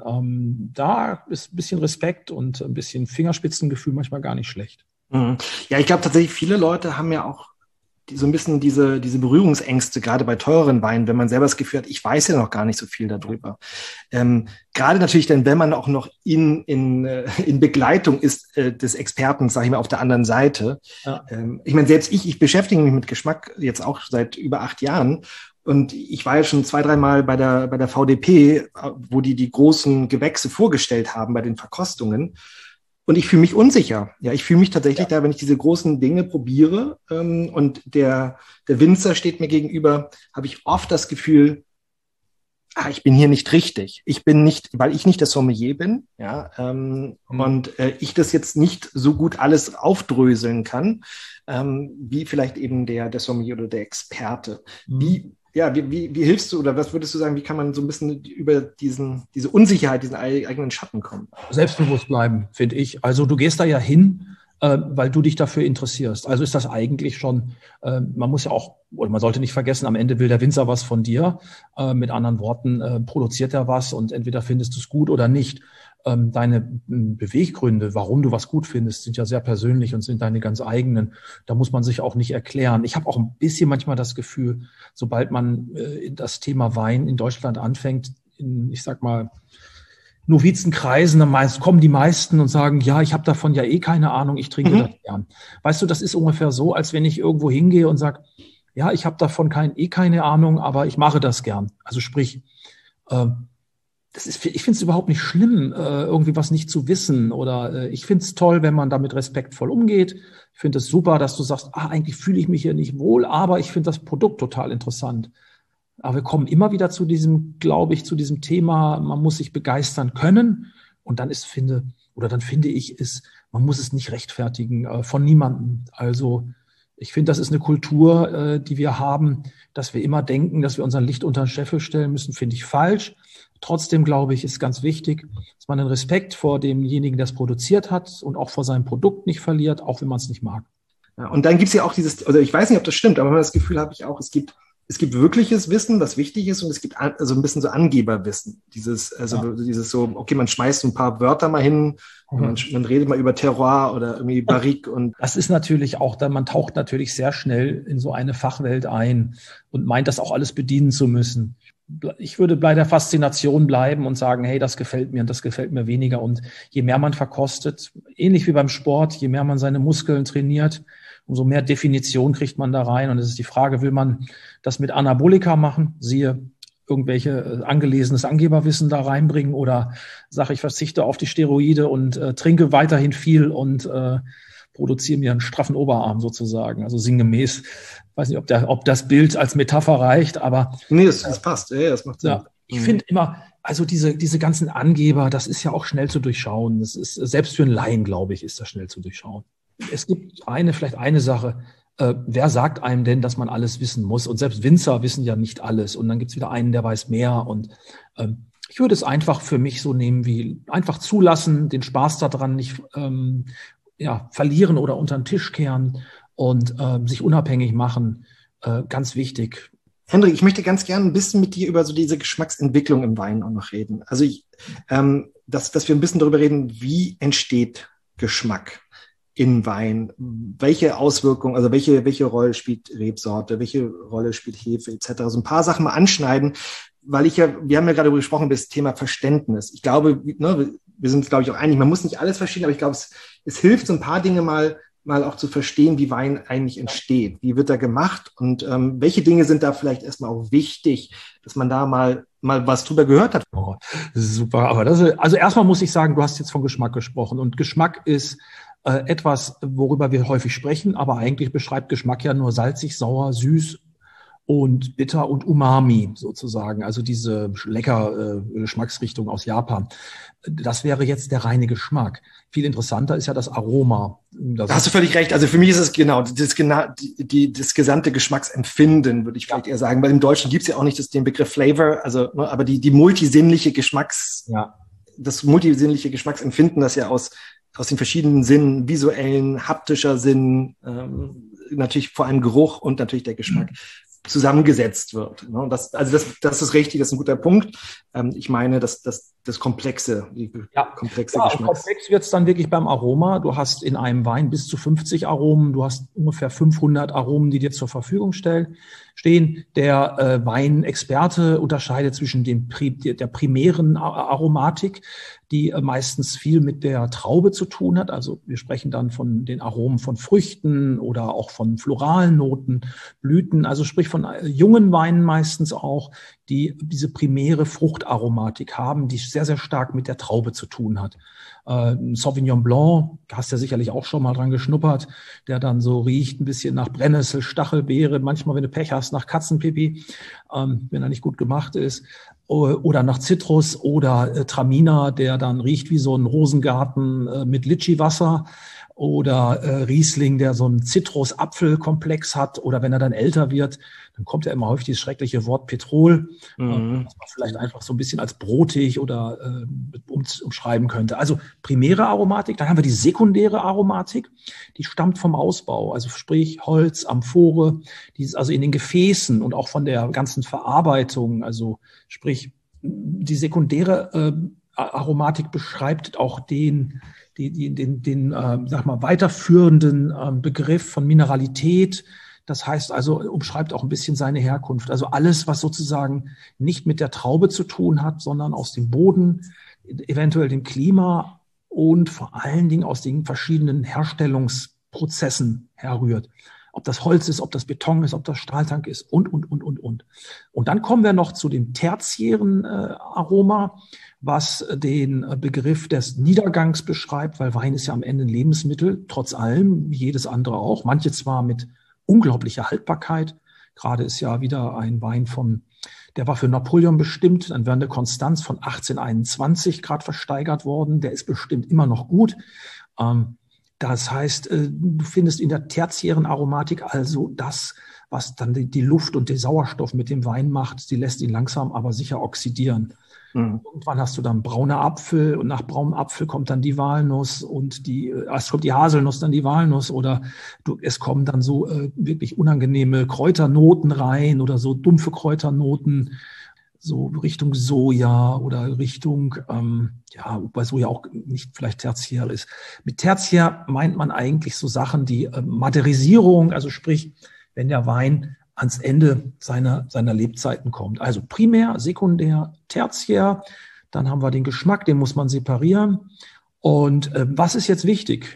Da ist ein bisschen Respekt und ein bisschen Fingerspitzengefühl manchmal gar nicht schlecht. Ja, ich glaube tatsächlich, viele Leute haben ja auch so ein bisschen diese Berührungsängste, gerade bei teureren Weinen, wenn man selber das Gefühl hat, ich weiß ja noch gar nicht so viel darüber. Gerade natürlich dann, wenn man auch noch in Begleitung ist des Experten, sage ich mal, auf der anderen Seite. Ja. Ich meine, selbst ich beschäftige mich mit Geschmack jetzt auch seit über 8 Jahren. Und ich war ja schon 2-3 Mal bei der VDP, wo die großen Gewächse vorgestellt haben bei den Verkostungen. Und ich fühle mich unsicher. Ja, ich fühle mich tatsächlich da, wenn ich diese großen Dinge probiere und der Winzer steht mir gegenüber, habe ich oft das Gefühl, ich bin hier nicht richtig. Ich bin nicht, weil ich nicht der Sommelier bin, ja, und ich das jetzt nicht so gut alles aufdröseln kann, wie vielleicht eben der Sommelier oder der Experte. Wie hilfst du oder was würdest du sagen, wie kann man so ein bisschen über diese Unsicherheit, diesen eigenen Schatten kommen? Selbstbewusst bleiben, finde ich. Also du gehst da ja hin, weil du dich dafür interessierst. Also ist das eigentlich schon, man muss ja auch, oder man sollte nicht vergessen, am Ende will der Winzer was von dir. Mit anderen Worten, produziert er was und entweder findest du es gut oder nicht. Deine Beweggründe, warum du was gut findest, sind ja sehr persönlich und sind deine ganz eigenen. Da muss man sich auch nicht erklären. Ich habe auch ein bisschen manchmal das Gefühl, sobald man das Thema Wein in Deutschland anfängt, ich sag mal, Novizenkreisen, dann kommen die meisten und sagen, ja, ich habe davon ja eh keine Ahnung, ich trinke das gern. Weißt du, das ist ungefähr so, als wenn ich irgendwo hingehe und sage, ja, ich habe davon keine Ahnung, aber ich mache das gern. Also sprich, ich finde es überhaupt nicht schlimm, irgendwie was nicht zu wissen. Oder ich finde es toll, wenn man damit respektvoll umgeht. Ich finde es super, dass du sagst, eigentlich fühle ich mich hier nicht wohl, aber ich finde das Produkt total interessant. Aber wir kommen immer wieder zu diesem Thema, man muss sich begeistern können. Und dann finde ich, man muss es nicht rechtfertigen von niemandem. Also ich finde, das ist eine Kultur, die wir haben, dass wir immer denken, dass wir unser Licht unter den Scheffel stellen müssen, finde ich falsch. Trotzdem glaube ich, ist ganz wichtig, dass man den Respekt vor demjenigen, der es produziert hat und auch vor seinem Produkt nicht verliert, auch wenn man es nicht mag. Ja, und dann gibt es ja auch also ich weiß nicht, ob das stimmt, aber das Gefühl habe ich auch, es gibt wirkliches Wissen, was wichtig ist, und es gibt also ein bisschen so Angeberwissen. Dieses so, okay, man schmeißt ein paar Wörter mal hin, man redet mal über Terroir oder irgendwie Barrique und. Das ist natürlich auch, man taucht natürlich sehr schnell in so eine Fachwelt ein und meint, das auch alles bedienen zu müssen. Ich würde bei der Faszination bleiben und sagen, hey, das gefällt mir und das gefällt mir weniger. Und je mehr man verkostet, ähnlich wie beim Sport, je mehr man seine Muskeln trainiert, umso mehr Definition kriegt man da rein. Und es ist die Frage, will man das mit Anabolika machen, siehe irgendwelche angelesenes Angeberwissen da reinbringen, oder sage ich, verzichte auf die Steroide und trinke weiterhin viel und produziere mir einen straffen Oberarm sozusagen. Also sinngemäß, weiß nicht, ob das Bild als Metapher reicht, aber. Nee, das passt, das macht Sinn. Ja, ich finde immer, also diese ganzen Angeber, das ist ja auch schnell zu durchschauen. Das ist, selbst für einen Laien, glaube ich, ist das schnell zu durchschauen. Es gibt vielleicht eine Sache, wer sagt einem denn, dass man alles wissen muss? Und selbst Winzer wissen ja nicht alles. Und dann gibt es wieder einen, der weiß mehr. Und ich würde es einfach für mich so nehmen wie einfach zulassen, den Spaß daran nicht verlieren oder unter den Tisch kehren und sich unabhängig machen. Ganz wichtig. Hendrik, ich möchte ganz gerne ein bisschen mit dir über so diese Geschmacksentwicklung im Wein auch noch reden. Also dass wir ein bisschen darüber reden, wie entsteht Geschmack in Wein? Welche Auswirkungen, also welche Rolle spielt Rebsorte, welche Rolle spielt Hefe etc. So ein paar Sachen mal anschneiden, weil wir haben ja gerade darüber gesprochen, über das Thema Verständnis. Ich glaube, wir sind, glaube ich, auch einig, man muss nicht alles verstehen, aber ich glaube, es hilft, so ein paar Dinge mal auch zu verstehen, wie Wein eigentlich entsteht. Wie wird er gemacht und welche Dinge sind da vielleicht erstmal auch wichtig, dass man da mal was drüber gehört hat. Oh, super, aber also erstmal muss ich sagen, du hast jetzt von Geschmack gesprochen und Geschmack ist etwas, worüber wir häufig sprechen, aber eigentlich beschreibt Geschmack ja nur salzig, sauer, süß und bitter und Umami sozusagen, also diese Geschmacksrichtung aus Japan. Das wäre jetzt der reine Geschmack. Viel interessanter ist ja das Aroma. Da hast du völlig recht. Also für mich ist es das gesamte Geschmacksempfinden, würde ich vielleicht eher sagen, weil im Deutschen gibt es ja auch nicht den Begriff Flavor, also aber die multisinnliche das multisinnliche Geschmacksempfinden, das ja aus den verschiedenen Sinnen, visuellen, haptischer Sinn, natürlich vor allem Geruch und natürlich der Geschmack zusammengesetzt wird. Das ist richtig, das ist ein guter Punkt. Ich meine, das komplexe Geschmacks. Komplex wird es dann wirklich beim Aroma. Du hast in einem Wein bis zu 50 Aromen, du hast ungefähr 500 Aromen, die dir zur Verfügung stehen. Der Weinexperte unterscheidet zwischen der primären Aromatik, die meistens viel mit der Traube zu tun hat. Also wir sprechen dann von den Aromen von Früchten oder auch von floralen Noten, Blüten, also sprich von jungen Weinen meistens auch, die diese primäre Fruchtaromatik haben, die sehr, sehr stark mit der Traube zu tun hat. Sauvignon Blanc, hast ja sicherlich auch schon mal dran geschnuppert, der dann so riecht, ein bisschen nach Brennnessel, Stachelbeere, manchmal, wenn du Pech hast, erst nach Katzenpipi, wenn er nicht gut gemacht ist, oder nach Zitrus oder Traminer, der dann riecht wie so ein Rosengarten mit Litschi-Wasser, oder Riesling, der so einen Zitrus-Apfel-Komplex hat, oder wenn er dann älter wird, dann kommt ja immer häufig dieses schreckliche Wort Petrol, was man vielleicht einfach so ein bisschen als brotig oder umschreiben könnte. Also primäre Aromatik, dann haben wir die sekundäre Aromatik, die stammt vom Ausbau, also sprich Holz, Amphore, die ist also in den Gefäßen und auch von der ganzen Verarbeitung, also sprich die sekundäre Aromatik beschreibt auch den sag mal, weiterführenden Begriff von Mineralität. Das heißt also, umschreibt auch ein bisschen seine Herkunft. Also alles, was sozusagen nicht mit der Traube zu tun hat, sondern aus dem Boden, eventuell dem Klima und vor allen Dingen aus den verschiedenen Herstellungsprozessen herrührt. Ob das Holz ist, ob das Beton ist, ob das Stahltank ist und. Und dann kommen wir noch zu dem tertiären Aroma, was den Begriff des Niedergangs beschreibt, weil Wein ist ja am Ende ein Lebensmittel, trotz allem, wie jedes andere auch. Manche zwar mit unglaublicher Haltbarkeit. Gerade ist ja wieder ein Wein der war für Napoleon bestimmt, dann wäre eine Konstanz von 1821 gerade versteigert worden. Der ist bestimmt immer noch gut. Das heißt, du findest in der tertiären Aromatik also das, was dann die Luft und den Sauerstoff mit dem Wein macht. Die lässt ihn langsam, aber sicher oxidieren. Irgendwann hast du dann brauner Apfel und nach braunem Apfel kommt dann die Walnuss und es kommt die Haselnuss, dann die Walnuss oder es kommen dann so wirklich unangenehme Kräuternoten rein oder so dumpfe Kräuternoten, so Richtung Soja oder Richtung, wobei Soja auch nicht vielleicht tertiär ist. Mit tertiär meint man eigentlich so Sachen, die Maderisierung, also sprich, wenn der Wein ans Ende seiner Lebzeiten kommt. Also primär, sekundär, tertiär. Dann haben wir den Geschmack, den muss man separieren. Und was ist jetzt wichtig?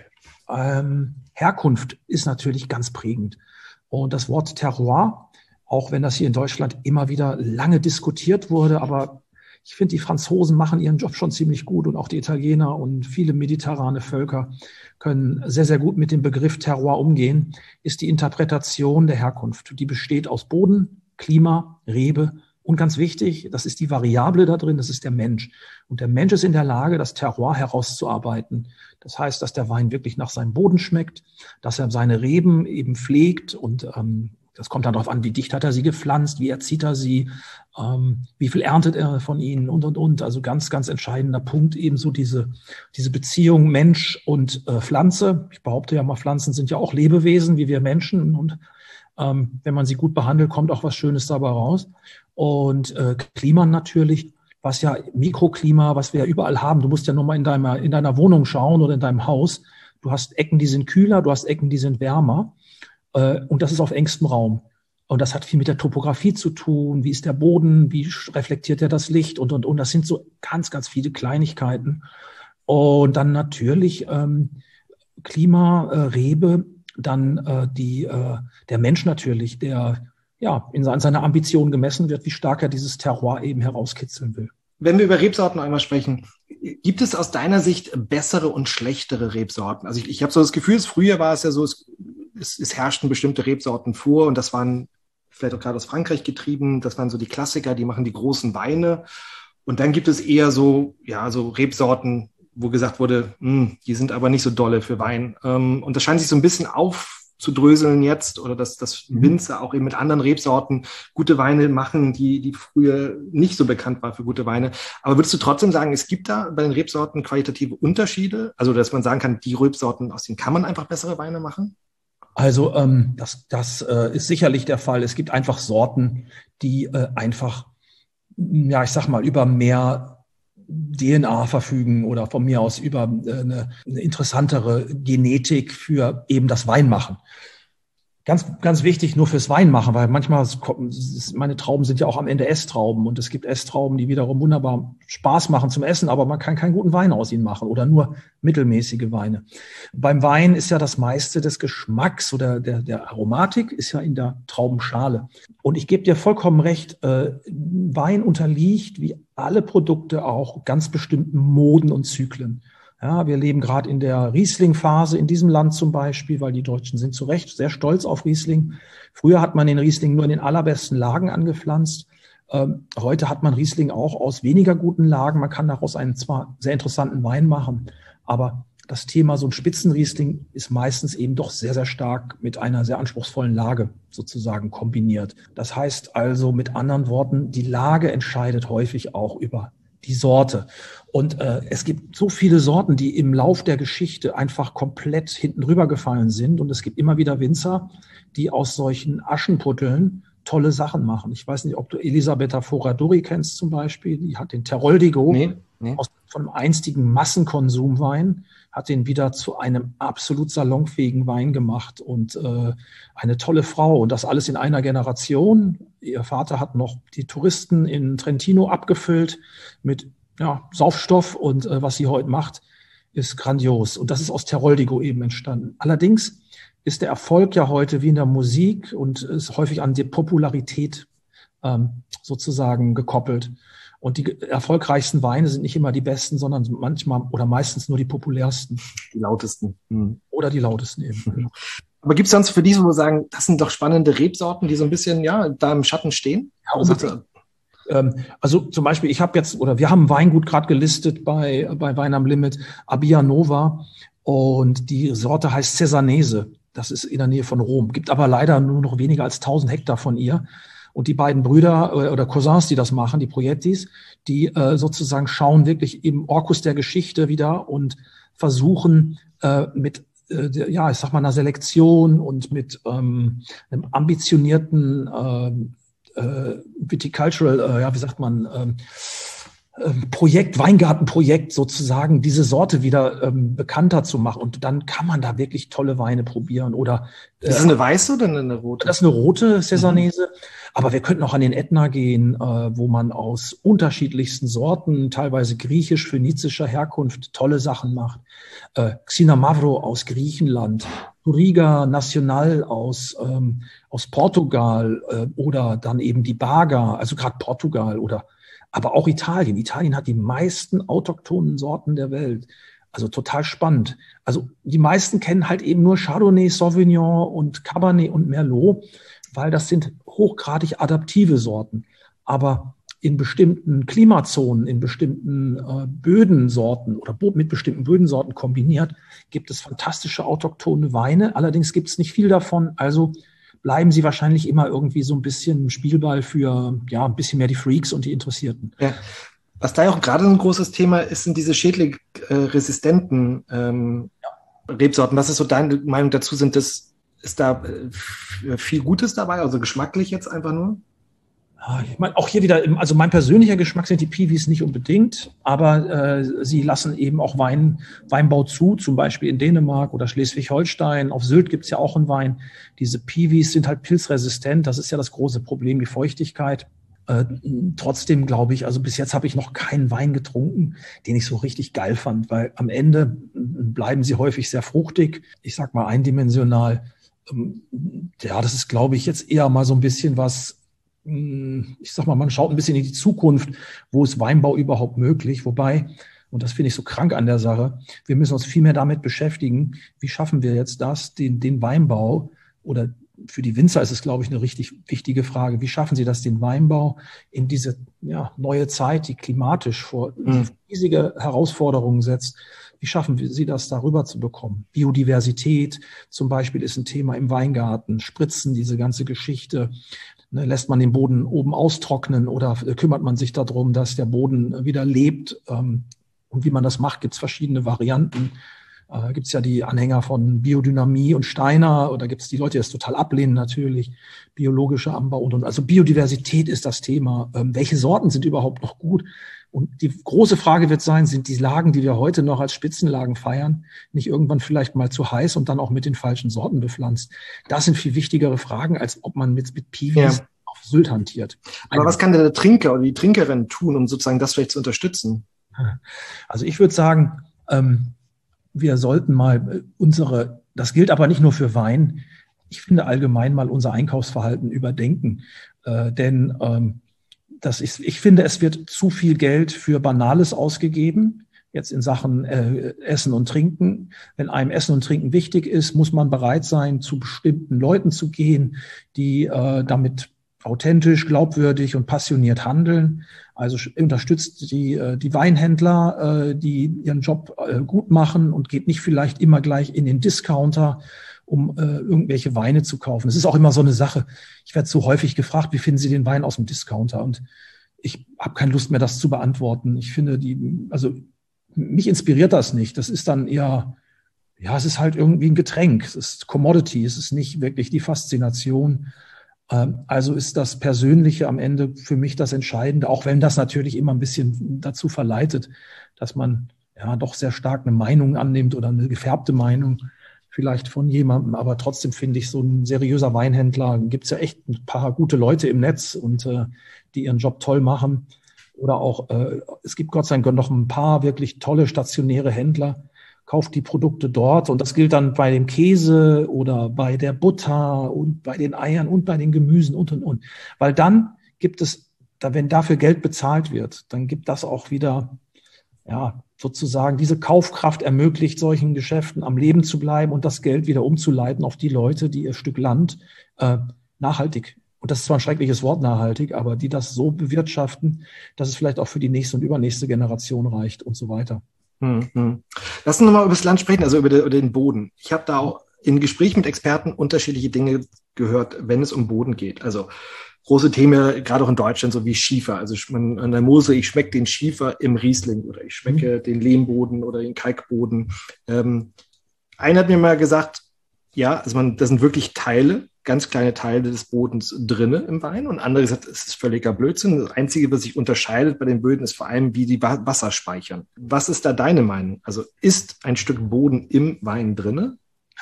Herkunft ist natürlich ganz prägend. Und das Wort Terroir, auch wenn das hier in Deutschland immer wieder lange diskutiert wurde, aber ich finde, die Franzosen machen ihren Job schon ziemlich gut und auch die Italiener und viele mediterrane Völker können sehr, sehr gut mit dem Begriff Terroir umgehen, ist die Interpretation der Herkunft. Die besteht aus Boden, Klima, Rebe und ganz wichtig, das ist die Variable da drin, das ist der Mensch. Und der Mensch ist in der Lage, das Terroir herauszuarbeiten. Das heißt, dass der Wein wirklich nach seinem Boden schmeckt, dass er seine Reben eben pflegt und das kommt dann darauf an, wie dicht hat er sie gepflanzt, wie erzieht er sie, wie viel erntet er von ihnen und. Also ganz, ganz entscheidender Punkt, ebenso diese Beziehung Mensch und Pflanze. Ich behaupte ja mal, Pflanzen sind ja auch Lebewesen, wie wir Menschen. Und wenn man sie gut behandelt, kommt auch was Schönes dabei raus. Und Klima natürlich, was ja Mikroklima, was wir ja überall haben. Du musst ja nur mal in deiner Wohnung schauen oder in deinem Haus. Du hast Ecken, die sind kühler, du hast Ecken, die sind wärmer. Und das ist auf engstem Raum. Und das hat viel mit der Topografie zu tun. Wie ist der Boden? Wie reflektiert er das Licht? Und. Das sind so ganz, ganz viele Kleinigkeiten. Und dann natürlich Klima, Rebe, dann der Mensch natürlich, der an seiner Ambition gemessen wird, wie stark er dieses Terroir eben herauskitzeln will. Wenn wir über Rebsorten einmal sprechen, gibt es aus deiner Sicht bessere und schlechtere Rebsorten? Also ich habe so das Gefühl, früher war es ja so, es herrschten bestimmte Rebsorten vor und das waren vielleicht auch gerade aus Frankreich getrieben, das waren so die Klassiker, die machen die großen Weine. Und dann gibt es eher so Rebsorten, wo gesagt wurde, die sind aber nicht so dolle für Wein. Und das scheint sich so ein bisschen aufzudröseln jetzt oder dass Winzer auch eben mit anderen Rebsorten gute Weine machen, die früher nicht so bekannt war für gute Weine. Aber würdest du trotzdem sagen, es gibt da bei den Rebsorten qualitative Unterschiede? Also, dass man sagen kann, die Rebsorten, aus denen kann man einfach bessere Weine machen? Also das ist sicherlich der Fall. Es gibt einfach Sorten, die einfach, ich sag mal, über mehr DNA verfügen oder von mir aus über eine interessantere Genetik für eben das Weinmachen. Ganz, ganz wichtig nur fürs Weinmachen, weil manchmal, meine Trauben sind ja auch am Ende Esstrauben und es gibt Esstrauben, die wiederum wunderbar Spaß machen zum Essen, aber man kann keinen guten Wein aus ihnen machen oder nur mittelmäßige Weine. Beim Wein ist ja das meiste des Geschmacks oder der Aromatik ist ja in der Traubenschale. Und ich gebe dir vollkommen recht, Wein unterliegt wie alle Produkte auch ganz bestimmten Moden und Zyklen. Ja, wir leben gerade in der Riesling-Phase in diesem Land zum Beispiel, weil die Deutschen sind zu Recht sehr stolz auf Riesling. Früher hat man den Riesling nur in den allerbesten Lagen angepflanzt. Heute hat man Riesling auch aus weniger guten Lagen. Man kann daraus einen zwar sehr interessanten Wein machen, aber das Thema so ein Spitzenriesling ist meistens eben doch sehr, sehr stark mit einer sehr anspruchsvollen Lage sozusagen kombiniert. Das heißt also mit anderen Worten, die Lage entscheidet häufig auch über die Sorte. Und es gibt so viele Sorten, die im Lauf der Geschichte einfach komplett hinten rübergefallen sind. Und es gibt immer wieder Winzer, die aus solchen Aschenputteln tolle Sachen machen. Ich weiß nicht, ob du Elisabetta Foradori kennst zum Beispiel. Die hat den Teroldigo von einem einstigen Massenkonsumwein, hat den wieder zu einem absolut salonfähigen Wein gemacht und eine tolle Frau. Und das alles in einer Generation. Ihr Vater hat noch die Touristen in Trentino abgefüllt mit Saufstoff und was sie heute macht, ist grandios. Und das ist aus Teroldigo eben entstanden. Allerdings ist der Erfolg ja heute wie in der Musik und ist häufig an die Popularität sozusagen gekoppelt. Und die erfolgreichsten Weine sind nicht immer die besten, sondern manchmal oder meistens nur die populärsten. Die lautesten. Oder die lautesten eben. Aber gibt es sonst für die, wo wir sagen, das sind doch spannende Rebsorten, die so ein bisschen da im Schatten stehen? Also zum Beispiel, wir haben Weingut gerade gelistet bei Wein am Limit, Abbia Nova, und die Sorte heißt Cesanese. Das ist in der Nähe von Rom. Gibt aber leider nur noch weniger als 1000 Hektar von ihr. Und die beiden Brüder oder Cousins, die das machen, die Proiettis, die sozusagen schauen wirklich im Orkus der Geschichte wieder und versuchen mit einer Selektion und mit einem ambitionierten Viticultural, Weingartenprojekt sozusagen, diese Sorte wieder bekannter zu machen. Und dann kann man da wirklich tolle Weine probieren. Oder ist das eine weiße oder eine rote? Das ist eine rote Cesanese. Aber wir könnten auch an den Ätna gehen, wo man aus unterschiedlichsten Sorten, teilweise griechisch-phönizischer Herkunft, tolle Sachen macht. Xinamavro aus Griechenland, Touriga Nacional aus Portugal oder dann eben die Baga, also gerade Portugal aber auch Italien. Italien hat die meisten autochthonen Sorten der Welt. Also total spannend. Also die meisten kennen halt eben nur Chardonnay, Sauvignon und Cabernet und Merlot, weil das sind hochgradig adaptive Sorten. Aber in bestimmten Klimazonen, in bestimmten Bödensorten oder mit bestimmten Bödensorten kombiniert, gibt es fantastische autochthone Weine. Allerdings gibt es nicht viel davon. Also bleiben sie wahrscheinlich immer irgendwie so ein bisschen Spielball für ein bisschen mehr die Freaks und die Interessierten. Ja. Was da ja auch gerade ein großes Thema ist, sind diese schädlingresistenten Rebsorten. Was ist so deine Meinung dazu? Ist da viel Gutes dabei, also geschmacklich jetzt einfach nur? Ich meine, auch hier wieder, also mein persönlicher Geschmack sind die Piwis nicht unbedingt, aber sie lassen eben auch Weinbau zu, zum Beispiel in Dänemark oder Schleswig-Holstein. Auf Sylt gibt's ja auch einen Wein. Diese Piwis sind halt pilzresistent, das ist ja das große Problem, die Feuchtigkeit. Trotzdem glaube ich, also bis jetzt habe ich noch keinen Wein getrunken, den ich so richtig geil fand, weil am Ende bleiben sie häufig sehr fruchtig, ich sag mal eindimensional. Das ist, glaube ich, jetzt eher mal so ein bisschen was, ich sag mal, man schaut ein bisschen in die Zukunft, wo ist Weinbau überhaupt möglich, wobei, und das finde ich so krank an der Sache, wir müssen uns viel mehr damit beschäftigen, wie schaffen wir jetzt das, den Weinbau, oder für die Winzer ist es, glaube ich, eine richtig wichtige Frage, wie schaffen sie das, den Weinbau in diese neue Zeit, die klimatisch vor riesige Herausforderungen setzt, wie schaffen sie das, darüber zu bekommen? Biodiversität zum Beispiel ist ein Thema im Weingarten, Spritzen, diese ganze Geschichte. Lässt man den Boden oben austrocknen oder kümmert man sich darum, dass der Boden wieder lebt? Und wie man das macht, gibt es verschiedene Varianten. Gibt es ja die Anhänger von Biodynamie und Steiner, oder gibt es die Leute, die das total ablehnen natürlich, biologischer Anbau und. Also Biodiversität ist das Thema. Welche Sorten sind überhaupt noch gut? Und die große Frage wird sein, sind die Lagen, die wir heute noch als Spitzenlagen feiern, nicht irgendwann vielleicht mal zu heiß und dann auch mit den falschen Sorten bepflanzt? Das sind viel wichtigere Fragen, als ob man mit Piwis auf Sylt hantiert. Aber was kann der Trinker oder die Trinkerin tun, um sozusagen das vielleicht zu unterstützen? Also ich würde sagen, wir sollten mal das gilt aber nicht nur für Wein, ich finde allgemein mal unser Einkaufsverhalten überdenken. Ich finde, es wird zu viel Geld für Banales ausgegeben. jetzt in Sachen Essen und Trinken. Wenn einem Essen und Trinken wichtig ist, muss man bereit sein, zu bestimmten Leuten zu gehen, die damit authentisch, glaubwürdig und passioniert handeln. Also unterstützt die Weinhändler, die ihren Job gut machen und geht nicht vielleicht immer gleich in den Discounter, um irgendwelche Weine zu kaufen. Das ist auch immer so eine Sache. Ich werde so häufig gefragt, wie finden Sie den Wein aus dem Discounter? Und ich habe keine Lust mehr, das zu beantworten. Ich finde, mich inspiriert das nicht. Das ist dann eher, ja, es ist halt irgendwie ein Getränk. Es ist Commodity. Es ist nicht wirklich die Faszination. Also ist das Persönliche am Ende für mich das Entscheidende, auch wenn das natürlich immer ein bisschen dazu verleitet, dass man ja doch sehr stark eine Meinung annimmt oder eine gefärbte Meinung vielleicht von jemandem. Aber trotzdem finde ich, so ein seriöser Weinhändler, gibt es ja echt ein paar gute Leute im Netz und die ihren Job toll machen. Oder auch, es gibt Gott sei Dank noch ein paar wirklich tolle stationäre Händler. Kauft die Produkte dort und das gilt dann bei dem Käse oder bei der Butter und bei den Eiern und bei den Gemüsen und. Weil dann gibt es, wenn dafür Geld bezahlt wird, dann gibt das auch wieder, ja, sozusagen diese Kaufkraft ermöglicht solchen Geschäften am Leben zu bleiben und das Geld wieder umzuleiten auf die Leute, die ihr Stück Land nachhaltig, und das ist zwar ein schreckliches Wort, nachhaltig, aber die das so bewirtschaften, dass es vielleicht auch für die nächste und übernächste Generation reicht und so weiter. Lass uns nochmal über das Land sprechen, also über den Boden. Ich habe da auch in Gesprächen mit Experten unterschiedliche Dinge gehört, wenn es um Boden geht. Also große Themen, gerade auch in Deutschland, so wie Schiefer. Also an der Mosel, ich schmecke den Schiefer im Riesling oder ich schmecke den Lehmboden oder den Kalkboden. Einer hat mir mal gesagt, ja, also das sind wirklich Teile, ganz kleine Teile des Bodens drinne im Wein. Und andere gesagt, es ist völliger Blödsinn. Das Einzige, was sich unterscheidet bei den Böden, ist vor allem, wie die Wasser speichern. Was ist da deine Meinung? Also ist ein Stück Boden im Wein drinne?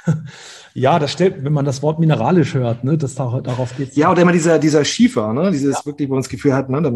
Ja, das stellt, wenn man das Wort mineralisch hört, ne, darauf geht's. Ja, oder immer dieser Schiefer, ne, wirklich, wo man das Gefühl hat, ne,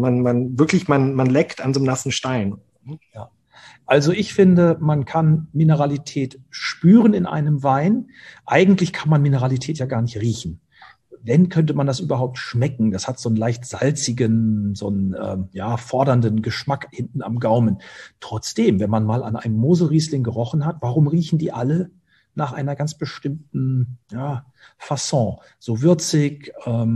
man leckt an so einem nassen Stein. Ja. Also ich finde, man kann Mineralität spüren in einem Wein. Eigentlich kann man Mineralität ja gar nicht riechen. Wenn, könnte man das überhaupt schmecken? Das hat so einen leicht salzigen, so einen fordernden Geschmack hinten am Gaumen. Trotzdem, wenn man mal an einem Mosel-Riesling gerochen hat, warum riechen die alle nach einer ganz bestimmten Fasson? So würzig,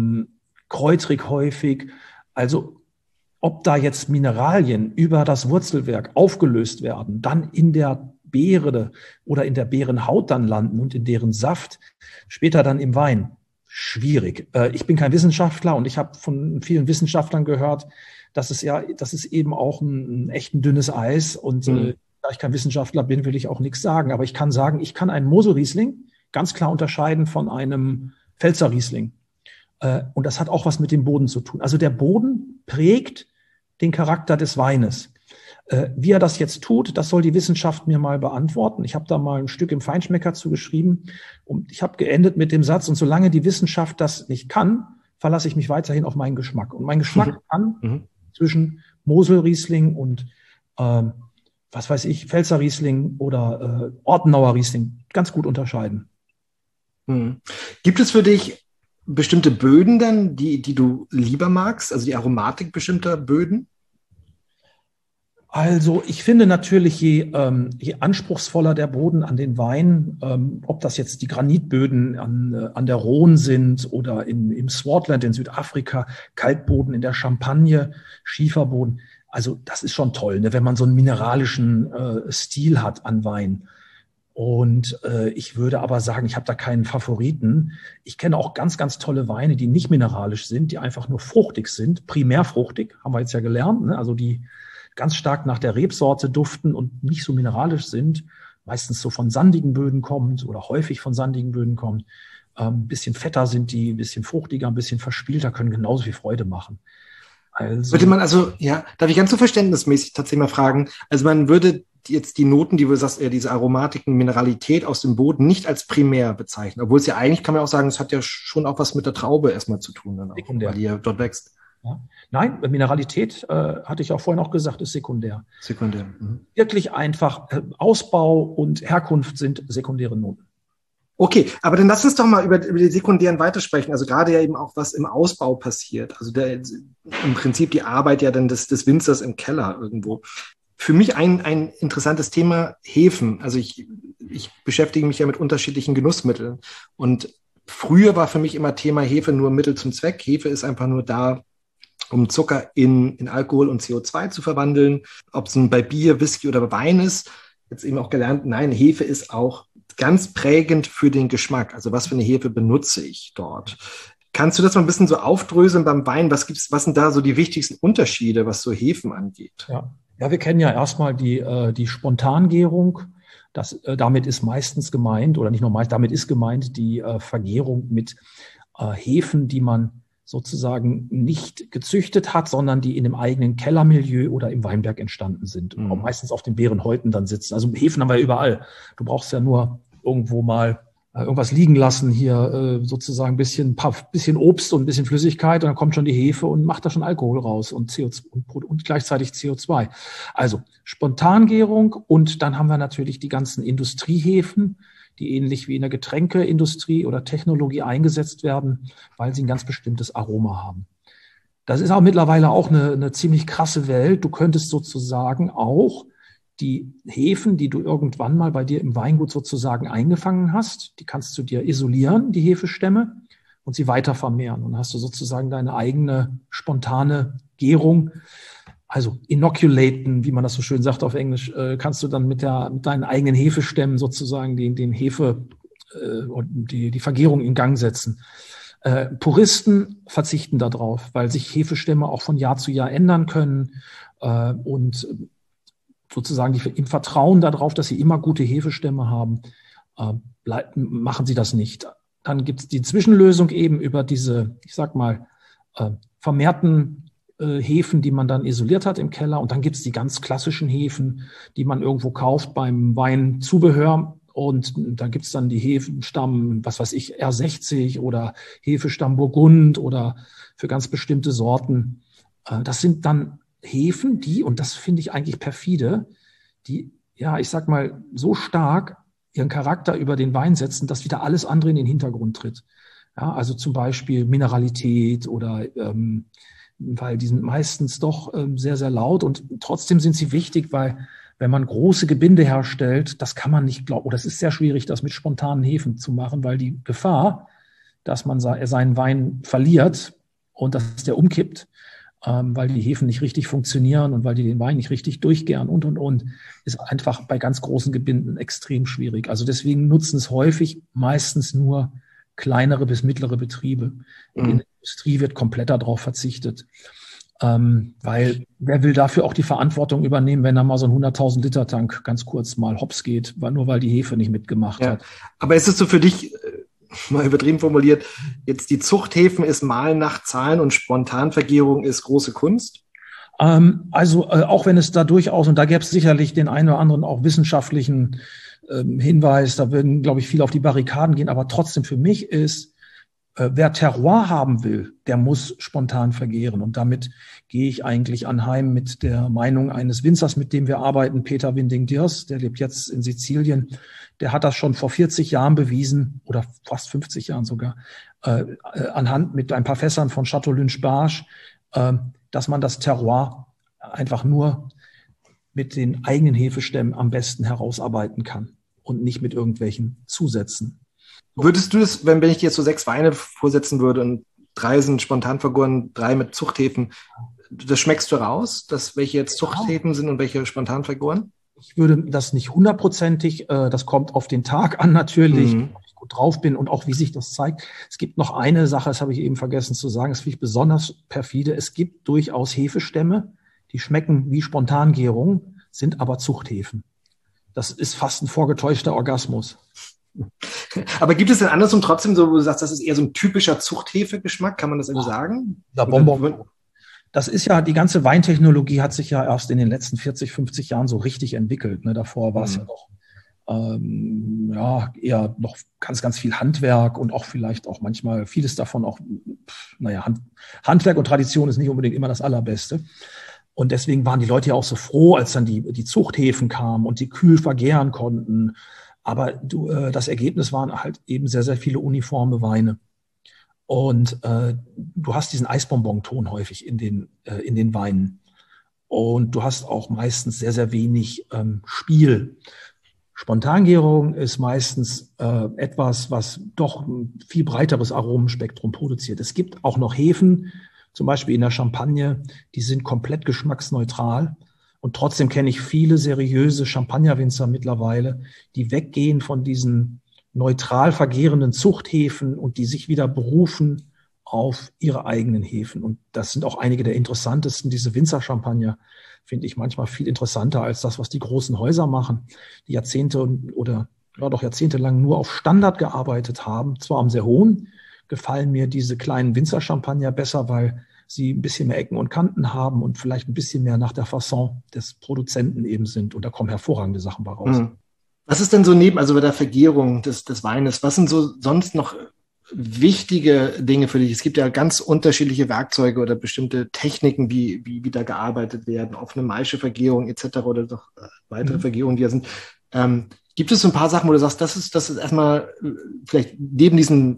kräutrig häufig. Also ob da jetzt Mineralien über das Wurzelwerk aufgelöst werden, dann in der Beere oder in der Beerenhaut dann landen und in deren Saft, später dann im Wein, schwierig. Ich bin kein Wissenschaftler und ich habe von vielen Wissenschaftlern gehört, das ist eben auch ein echt dünnes Eis und da ich kein Wissenschaftler bin, will ich auch nichts sagen. Aber ich kann sagen, ich kann einen Mosel-Riesling ganz klar unterscheiden von einem Pfälzer Riesling. Und das hat auch was mit dem Boden zu tun. Also der Boden prägt den Charakter des Weines. Wie er das jetzt tut, das soll die Wissenschaft mir mal beantworten. Ich habe da mal ein Stück im Feinschmecker zugeschrieben und ich habe geendet mit dem Satz, und solange die Wissenschaft das nicht kann, verlasse ich mich weiterhin auf meinen Geschmack. Und mein Geschmack kann zwischen Mosel-Riesling und Pfälzer Riesling oder Ortenauer Riesling ganz gut unterscheiden. Gibt es für dich bestimmte Böden dann, die du lieber magst, also die Aromatik bestimmter Böden? Also ich finde natürlich, je anspruchsvoller der Boden an den Wein, ob das jetzt die Granitböden an der Rhone sind oder im Swartland in Südafrika, Kalkboden in der Champagne, Schieferboden, also das ist schon toll, ne, wenn man so einen mineralischen Stil hat an Wein. Und ich würde aber sagen, ich habe da keinen Favoriten. Ich kenne auch ganz, ganz tolle Weine, die nicht mineralisch sind, die einfach nur fruchtig sind, primär fruchtig, haben wir jetzt ja gelernt, ne? Also die ganz stark nach der Rebsorte duften und nicht so mineralisch sind, meistens so von sandigen Böden kommt oder häufig von sandigen Böden kommt. Ein bisschen fetter sind die, ein bisschen fruchtiger, ein bisschen verspielter, können genauso viel Freude machen. Also, würde man darf ich ganz so verständnismäßig tatsächlich mal fragen, also man würde jetzt die Noten, die du sagst, diese Aromatiken, Mineralität aus dem Boden nicht als primär bezeichnen, obwohl es ja eigentlich, kann man auch sagen, es hat ja schon auch was mit der Traube erstmal zu tun, dann auch, weil die ja dort wächst. Ja. Nein, Mineralität, hatte ich auch vorhin auch gesagt, ist sekundär. Sekundär. Wirklich einfach, Ausbau und Herkunft sind sekundäre Noten. Okay, aber dann lass uns doch mal über die sekundären weitersprechen. Also gerade ja eben auch, was im Ausbau passiert. Also im Prinzip die Arbeit ja dann des Winzers im Keller irgendwo. Für mich ein interessantes Thema, Hefen. Also ich beschäftige mich ja mit unterschiedlichen Genussmitteln. Und früher war für mich immer Thema Hefe nur Mittel zum Zweck. Hefe ist einfach nur da, um Zucker in Alkohol und CO2 zu verwandeln. Ob es nun bei Bier, Whisky oder Wein ist, jetzt eben auch gelernt, nein, Hefe ist auch ganz prägend für den Geschmack. Also was für eine Hefe benutze ich dort? Kannst du das mal ein bisschen so aufdröseln beim Wein? Was sind da so die wichtigsten Unterschiede, was so Hefen angeht? Ja, wir kennen ja erstmal die Spontangärung. Damit ist meistens gemeint, oder nicht nur meist, damit ist gemeint die Vergärung mit Hefen, die man sozusagen nicht gezüchtet hat, sondern die in dem eigenen Kellermilieu oder im Weinberg entstanden sind. Und meistens auf den Beerenhäuten dann sitzen. Also Hefen haben wir ja überall. Du brauchst ja nur irgendwo mal irgendwas liegen lassen, hier sozusagen ein bisschen Obst und ein bisschen Flüssigkeit, und dann kommt schon die Hefe und macht da schon Alkohol raus und CO2 und gleichzeitig CO2. Also Spontangärung, und dann haben wir natürlich die ganzen Industriehefen, die ähnlich wie in der Getränkeindustrie oder Technologie eingesetzt werden, weil sie ein ganz bestimmtes Aroma haben. Das ist auch mittlerweile auch eine ziemlich krasse Welt. Du könntest sozusagen auch die Hefen, die du irgendwann mal bei dir im Weingut sozusagen eingefangen hast, die kannst du dir isolieren, die Hefestämme, und sie weiter vermehren. Und dann hast du sozusagen deine eigene spontane Gärung. Also inoculaten, wie man das so schön sagt auf Englisch, kannst du dann mit deinen eigenen Hefestämmen sozusagen den Hefe und die Vergärung in Gang setzen. Puristen verzichten darauf, weil sich Hefestämme auch von Jahr zu Jahr ändern können, und sozusagen im Vertrauen darauf, dass sie immer gute Hefestämme haben, machen sie das nicht. Dann gibt es die Zwischenlösung eben über diese, ich sag mal, vermehrten Hefen, die man dann isoliert hat im Keller. Und dann gibt es die ganz klassischen Hefen, die man irgendwo kauft beim Weinzubehör. Und da gibt es dann die Hefestamm, was weiß ich, R60 oder Hefestamm Burgund oder für ganz bestimmte Sorten. Das sind dann Hefen, und das finde ich eigentlich perfide, die, ja, ich sag mal, so stark ihren Charakter über den Wein setzen, dass wieder alles andere in den Hintergrund tritt. Ja, also zum Beispiel Mineralität oder weil die sind meistens doch sehr, sehr laut, und trotzdem sind sie wichtig, weil wenn man große Gebinde herstellt, das kann man nicht glauben, oder es ist sehr schwierig, das mit spontanen Hefen zu machen, weil die Gefahr, dass man seinen Wein verliert und dass der umkippt, weil die Hefen nicht richtig funktionieren und weil die den Wein nicht richtig durchgären und, ist einfach bei ganz großen Gebinden extrem schwierig. Also deswegen nutzen es häufig meistens nur kleinere bis mittlere Betriebe. In der Industrie wird komplett darauf verzichtet, weil wer will dafür auch die Verantwortung übernehmen, wenn da mal so ein 100.000 Liter Tank ganz kurz mal hops geht, nur weil die Hefe nicht mitgemacht hat. Aber ist es so für dich, mal übertrieben formuliert, jetzt die Zuchthäfen ist Malen nach Zahlen und Spontanvergärung ist große Kunst? Also auch wenn es da durchaus, und da gäbe es sicherlich den einen oder anderen auch wissenschaftlichen Hinweis, da würden, glaube ich, viele auf die Barrikaden gehen, aber trotzdem für mich ist, wer Terroir haben will, der muss spontan vergären. Und damit gehe ich eigentlich anheim mit der Meinung eines Winzers, mit dem wir arbeiten, Peter Winding-Diers, der lebt jetzt in Sizilien. Der hat das schon vor 40 Jahren bewiesen, oder fast 50 Jahren sogar, anhand mit ein paar Fässern von Chateau Lynch-Barge, dass man das Terroir einfach nur mit den eigenen Hefestämmen am besten herausarbeiten kann und nicht mit irgendwelchen Zusätzen. Würdest du das, wenn ich dir jetzt so 6 Weine vorsetzen würde und 3 sind spontan vergoren, 3 mit Zuchthäfen, das schmeckst du raus, welche jetzt Zuchthäfen sind und welche spontan vergoren? Ich würde das nicht hundertprozentig, das kommt auf den Tag an natürlich, ob ich gut drauf bin und auch wie sich das zeigt. Es gibt noch eine Sache, das habe ich eben vergessen zu sagen, das finde ich besonders perfide. Es gibt durchaus Hefestämme, die schmecken wie Spontangärung, sind aber Zuchthäfen. Das ist fast ein vorgetäuschter Orgasmus. Aber gibt es denn andersrum trotzdem so, wo du sagst, das ist eher so ein typischer Zuchthefe-Geschmack, kann man das irgendwie sagen? Ja, Bonbon. Das ist ja, die ganze Weintechnologie hat sich ja erst in den letzten 40, 50 Jahren so richtig entwickelt. Ne? Davor war es ja noch eher noch ganz, ganz viel Handwerk und auch vielleicht auch manchmal vieles davon auch, Handwerk und Tradition ist nicht unbedingt immer das Allerbeste. Und deswegen waren die Leute ja auch so froh, als dann die Zuchthäfen kamen und die kühl vergären konnten. Aber das Ergebnis waren halt eben sehr, sehr viele uniforme Weine. Und du hast diesen Eisbonbon-Ton häufig in den Weinen. und du hast auch meistens sehr, sehr wenig Spiel. Spontangärung ist meistens etwas, was doch ein viel breiteres Aromenspektrum produziert. Es gibt auch noch Hefen, zum Beispiel in der Champagne, die sind komplett geschmacksneutral. Und trotzdem kenne ich viele seriöse Champagnerwinzer mittlerweile, die weggehen von diesen neutral vergärenden Zuchthäfen und die sich wieder berufen auf ihre eigenen Hefen. Und das sind auch einige der interessantesten. Diese Winzer-Champagner finde ich manchmal viel interessanter als das, was die großen Häuser machen, die jahrzehntelang nur auf Standard gearbeitet haben. Zwar am sehr hohen, gefallen mir diese kleinen Winzer-Champagner besser, weil sie ein bisschen mehr Ecken und Kanten haben und vielleicht ein bisschen mehr nach der Fasson des Produzenten eben sind. Und da kommen hervorragende Sachen bei raus. Was ist denn so also bei der Vergärung des Weines, was sind so sonst noch wichtige Dinge für dich? Es gibt ja ganz unterschiedliche Werkzeuge oder bestimmte Techniken, wie da gearbeitet werden, offene Maischevergärung etc. oder doch weitere Vergärungen, die da sind. Gibt es so ein paar Sachen, wo du sagst, das ist erstmal vielleicht neben diesem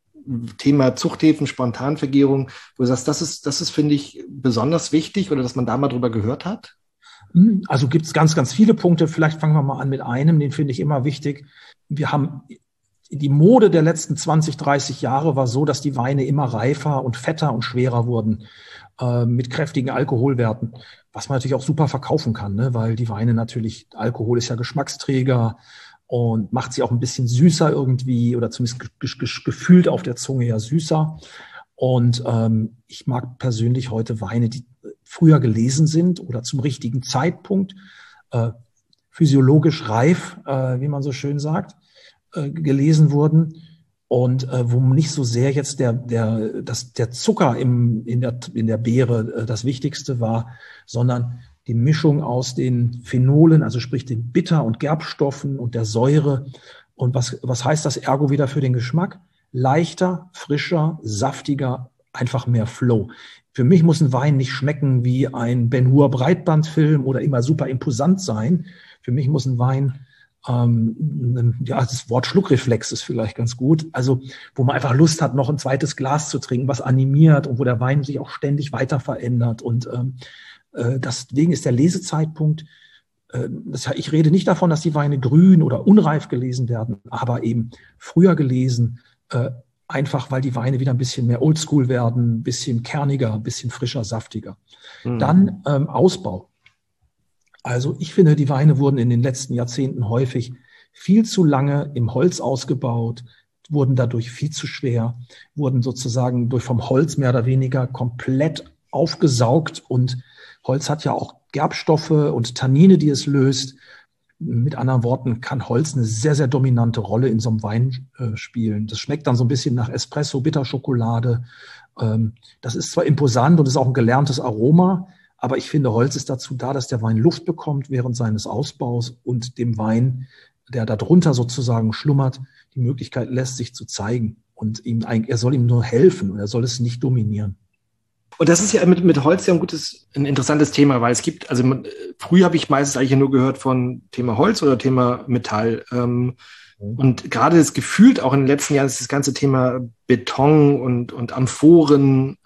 Thema Zuchthäfen, Spontanvergärung, wo du sagst, das ist, finde ich, besonders wichtig oder dass man da mal drüber gehört hat? Also gibt es ganz, ganz viele Punkte. Vielleicht fangen wir mal an mit einem, den finde ich immer wichtig. Wir haben die Mode der letzten 20, 30 Jahre war so, dass die Weine immer reifer und fetter und schwerer wurden, mit kräftigen Alkoholwerten, was man natürlich auch super verkaufen kann, ne? Weil die Weine natürlich, Alkohol ist ja Geschmacksträger und macht sie auch ein bisschen süßer irgendwie oder zumindest gefühlt auf der Zunge ja süßer. Und ich mag persönlich heute Weine, die früher gelesen sind oder zum richtigen Zeitpunkt, physiologisch reif, wie man so schön sagt, gelesen wurden und wo nicht so sehr jetzt der Zucker in der Beere das Wichtigste war, sondern die Mischung aus den Phenolen, also sprich den Bitter- und Gerbstoffen und der Säure. Und was heißt das ergo wieder für den Geschmack? Leichter, frischer, saftiger, einfach mehr Flow. Für mich muss ein Wein nicht schmecken wie ein Ben Hur Breitbandfilm oder immer super imposant sein. Für mich muss ein Wein, das Wort Schluckreflex ist vielleicht ganz gut, also wo man einfach Lust hat, noch ein zweites Glas zu trinken, was animiert und wo der Wein sich auch ständig weiter verändert. Und deswegen ist der Lesezeitpunkt, ich rede nicht davon, dass die Weine grün oder unreif gelesen werden, aber eben früher gelesen, einfach weil die Weine wieder ein bisschen mehr oldschool werden, ein bisschen kerniger, ein bisschen frischer, saftiger. Dann Ausbau. Also ich finde, die Weine wurden in den letzten Jahrzehnten häufig viel zu lange im Holz ausgebaut, wurden dadurch viel zu schwer, wurden sozusagen vom Holz mehr oder weniger komplett aufgesaugt. Und Holz hat ja auch Gerbstoffe und Tannine, die es löst. Mit anderen Worten kann Holz eine sehr, sehr dominante Rolle in so einem Wein spielen. Das schmeckt dann so ein bisschen nach Espresso, Bitterschokolade. Das ist zwar imposant und ist auch ein gelerntes Aroma, aber ich finde, Holz ist dazu da, dass der Wein Luft bekommt während seines Ausbaus und dem Wein, der darunter sozusagen schlummert, die Möglichkeit lässt, sich zu zeigen. Und er soll ihm nur helfen und er soll es nicht dominieren. Und das ist ja mit Holz ja ein interessantes Thema, weil es gibt, also früher habe ich meistens eigentlich nur gehört von Thema Holz oder Thema Metall. Und gerade das gefühlt auch in den letzten Jahren ist das ganze Thema Beton und Amphoren,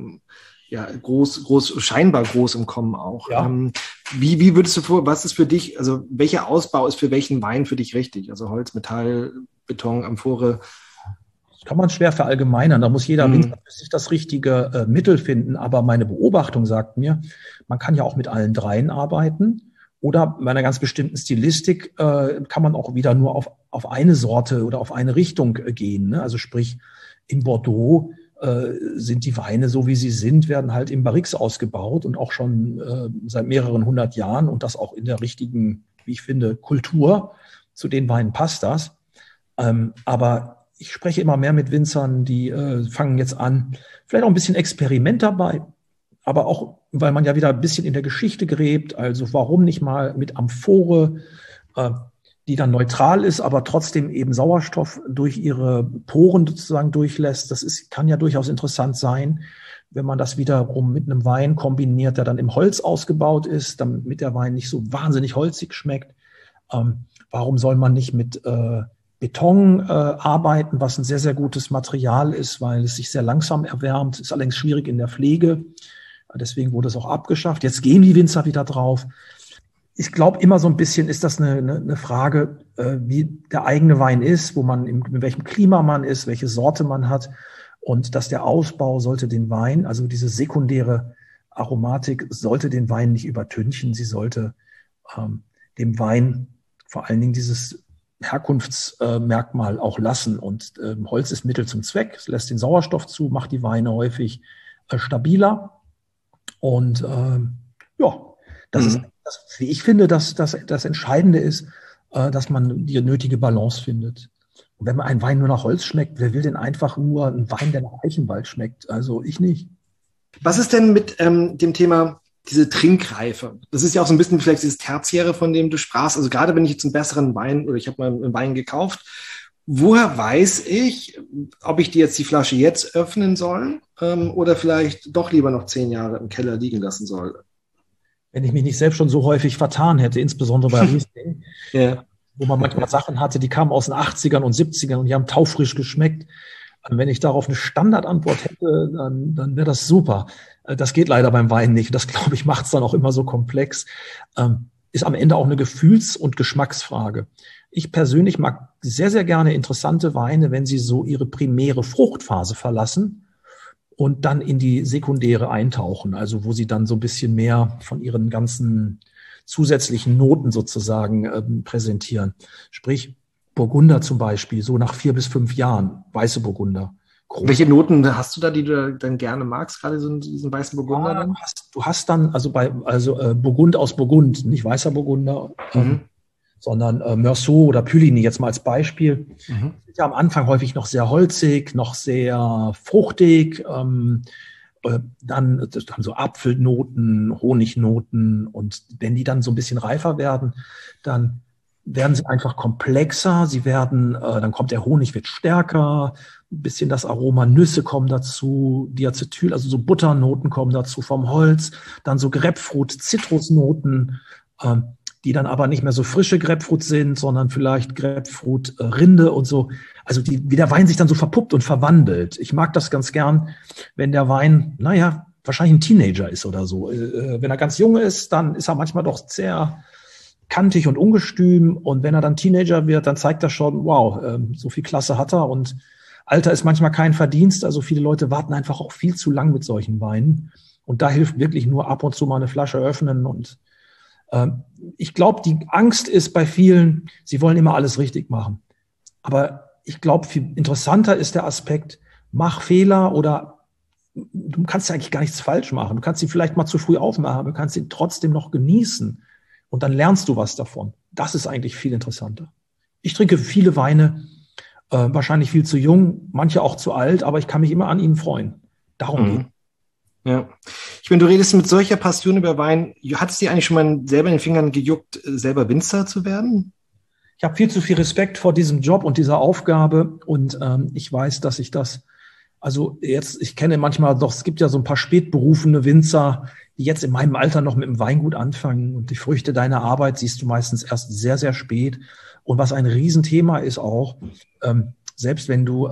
scheinbar groß im Kommen auch. Ja. Wie würdest du was ist für dich, also welcher Ausbau ist für welchen Wein für dich richtig? Also Holz, Metall, Beton, Amphore? Das kann man schwer verallgemeinern. Da muss jeder Winzer für sich das richtige Mittel finden. Aber meine Beobachtung sagt mir, man kann ja auch mit allen dreien arbeiten. Oder bei einer ganz bestimmten Stilistik kann man auch wieder nur auf eine Sorte oder auf eine Richtung gehen. Ne? Also sprich, in Bordeaux sind die Weine, so wie sie sind, werden halt im Barriques ausgebaut und auch schon seit mehreren 100 Jahren und das auch in der richtigen, wie ich finde, Kultur. Zu den Weinen passt das. Aber ich spreche immer mehr mit Winzern, die fangen jetzt an, vielleicht auch ein bisschen Experiment dabei, aber auch, weil man ja wieder ein bisschen in der Geschichte gräbt. Also warum nicht mal mit Amphore, die dann neutral ist, aber trotzdem eben Sauerstoff durch ihre Poren sozusagen durchlässt. Kann ja durchaus interessant sein, wenn man das wiederum mit einem Wein kombiniert, der dann im Holz ausgebaut ist, damit der Wein nicht so wahnsinnig holzig schmeckt. Warum soll man nicht mit Beton arbeiten, was ein sehr, sehr gutes Material ist, weil es sich sehr langsam erwärmt, ist allerdings schwierig in der Pflege. Deswegen wurde es auch abgeschafft. Jetzt gehen die Winzer wieder drauf. Ich glaube, immer so ein bisschen ist das eine Frage, wie der eigene Wein ist, in welchem Klima man ist, welche Sorte man hat. Und dass der Ausbau sollte den Wein, also diese sekundäre Aromatik, sollte den Wein nicht übertünchen. Sie sollte dem Wein vor allen Dingen dieses Herkunftsmerkmal auch lassen. Und Holz ist Mittel zum Zweck. Es lässt den Sauerstoff zu, macht die Weine häufig stabiler. Und das ist, wie ich finde, dass das Entscheidende ist, dass man die nötige Balance findet. Und wenn man einen Wein nur nach Holz schmeckt, wer will denn einfach nur einen Wein, der nach Eichenwald schmeckt? Also ich nicht. Was ist denn mit dem Thema diese Trinkreife? Das ist ja auch so ein bisschen vielleicht dieses Tertiäre, von dem du sprachst. Also gerade wenn ich jetzt einen besseren Wein oder ich habe mal einen Wein gekauft, woher weiß ich, ob ich die Flasche jetzt öffnen soll oder vielleicht doch lieber noch 10 Jahre im Keller liegen lassen soll? Wenn ich mich nicht selbst schon so häufig vertan hätte, insbesondere bei Riesling, wo man manchmal Sachen hatte, die kamen aus den 80ern und 70ern und die haben taufrisch geschmeckt. Und wenn ich darauf eine Standardantwort hätte, dann wäre das super. Das geht leider beim Wein nicht. Das, glaube ich, macht es dann auch immer so komplex. Ist am Ende auch eine Gefühls- und Geschmacksfrage. Ich persönlich mag sehr, sehr gerne interessante Weine, wenn sie so ihre primäre Fruchtphase verlassen und dann in die sekundäre eintauchen. Also wo sie dann so ein bisschen mehr von ihren ganzen zusätzlichen Noten sozusagen präsentieren. Sprich, Burgunder zum Beispiel, so nach 4 bis 5 Jahren, weiße Burgunder. Groß. Welche Noten hast du da, die du dann gerne magst, gerade so diesen weißen Burgunder? Ja, du hast dann, Burgund aus Burgund, nicht weißer Burgunder, sondern Meursault oder Puligny jetzt mal als Beispiel. Sind ja am Anfang häufig noch sehr holzig, noch sehr fruchtig, dann haben so Apfelnoten, Honignoten und wenn die dann so ein bisschen reifer werden, dann werden sie einfach komplexer, dann kommt der Honig, wird stärker, ein bisschen das Aroma, Nüsse kommen dazu, Diacetyl, also so Butternoten kommen dazu vom Holz, dann so Grapefruit, Zitrusnoten, die dann aber nicht mehr so frische Grapefruit sind, sondern vielleicht Grapefruit, Rinde und so. Also wie der Wein sich dann so verpuppt und verwandelt. Ich mag das ganz gern, wenn der Wein, wahrscheinlich ein Teenager ist oder so. Wenn er ganz jung ist, dann ist er manchmal doch sehr kantig und ungestüm. Und wenn er dann Teenager wird, dann zeigt er schon, wow, so viel Klasse hat er. Und Alter ist manchmal kein Verdienst. Also viele Leute warten einfach auch viel zu lang mit solchen Weinen. Und da hilft wirklich nur ab und zu mal eine Flasche öffnen. Und ich glaube, die Angst ist bei vielen, sie wollen immer alles richtig machen. Aber ich glaube, viel interessanter ist der Aspekt, mach Fehler oder du kannst ja eigentlich gar nichts falsch machen. Du kannst sie vielleicht mal zu früh aufmachen, du kannst sie trotzdem noch genießen. Und dann lernst du was davon. Das ist eigentlich viel interessanter. Ich trinke viele Weine, wahrscheinlich viel zu jung, manche auch zu alt, aber ich kann mich immer an ihnen freuen. Darum geht es. Ja. Ich meine, du redest mit solcher Passion über Wein. Hat es dir eigentlich schon mal selber in den Fingern gejuckt, selber Winzer zu werden? Ich habe viel zu viel Respekt vor diesem Job und dieser Aufgabe und ich weiß, dass ich das, ich kenne manchmal doch, es gibt ja so ein paar spätberufene Winzer, die jetzt in meinem Alter noch mit dem Weingut anfangen und die Früchte deiner Arbeit siehst du meistens erst sehr, sehr spät. Und was ein Riesenthema ist auch, selbst wenn du,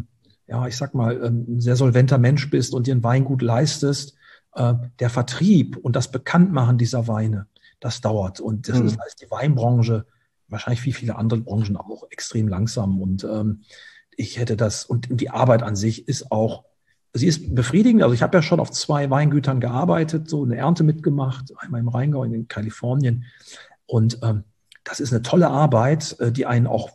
ein sehr solventer Mensch bist und dir ein Weingut leistest, der Vertrieb und das Bekanntmachen dieser Weine, das dauert. Und das ist die Weinbranche, wahrscheinlich wie viele andere Branchen auch extrem langsam. Und ich hätte das, und die Arbeit an sich ist auch, sie ist befriedigend. Also ich habe ja schon auf 2 Weingütern gearbeitet, so eine Ernte mitgemacht, einmal im Rheingau, in Kalifornien. Und das ist eine tolle Arbeit, die einen auch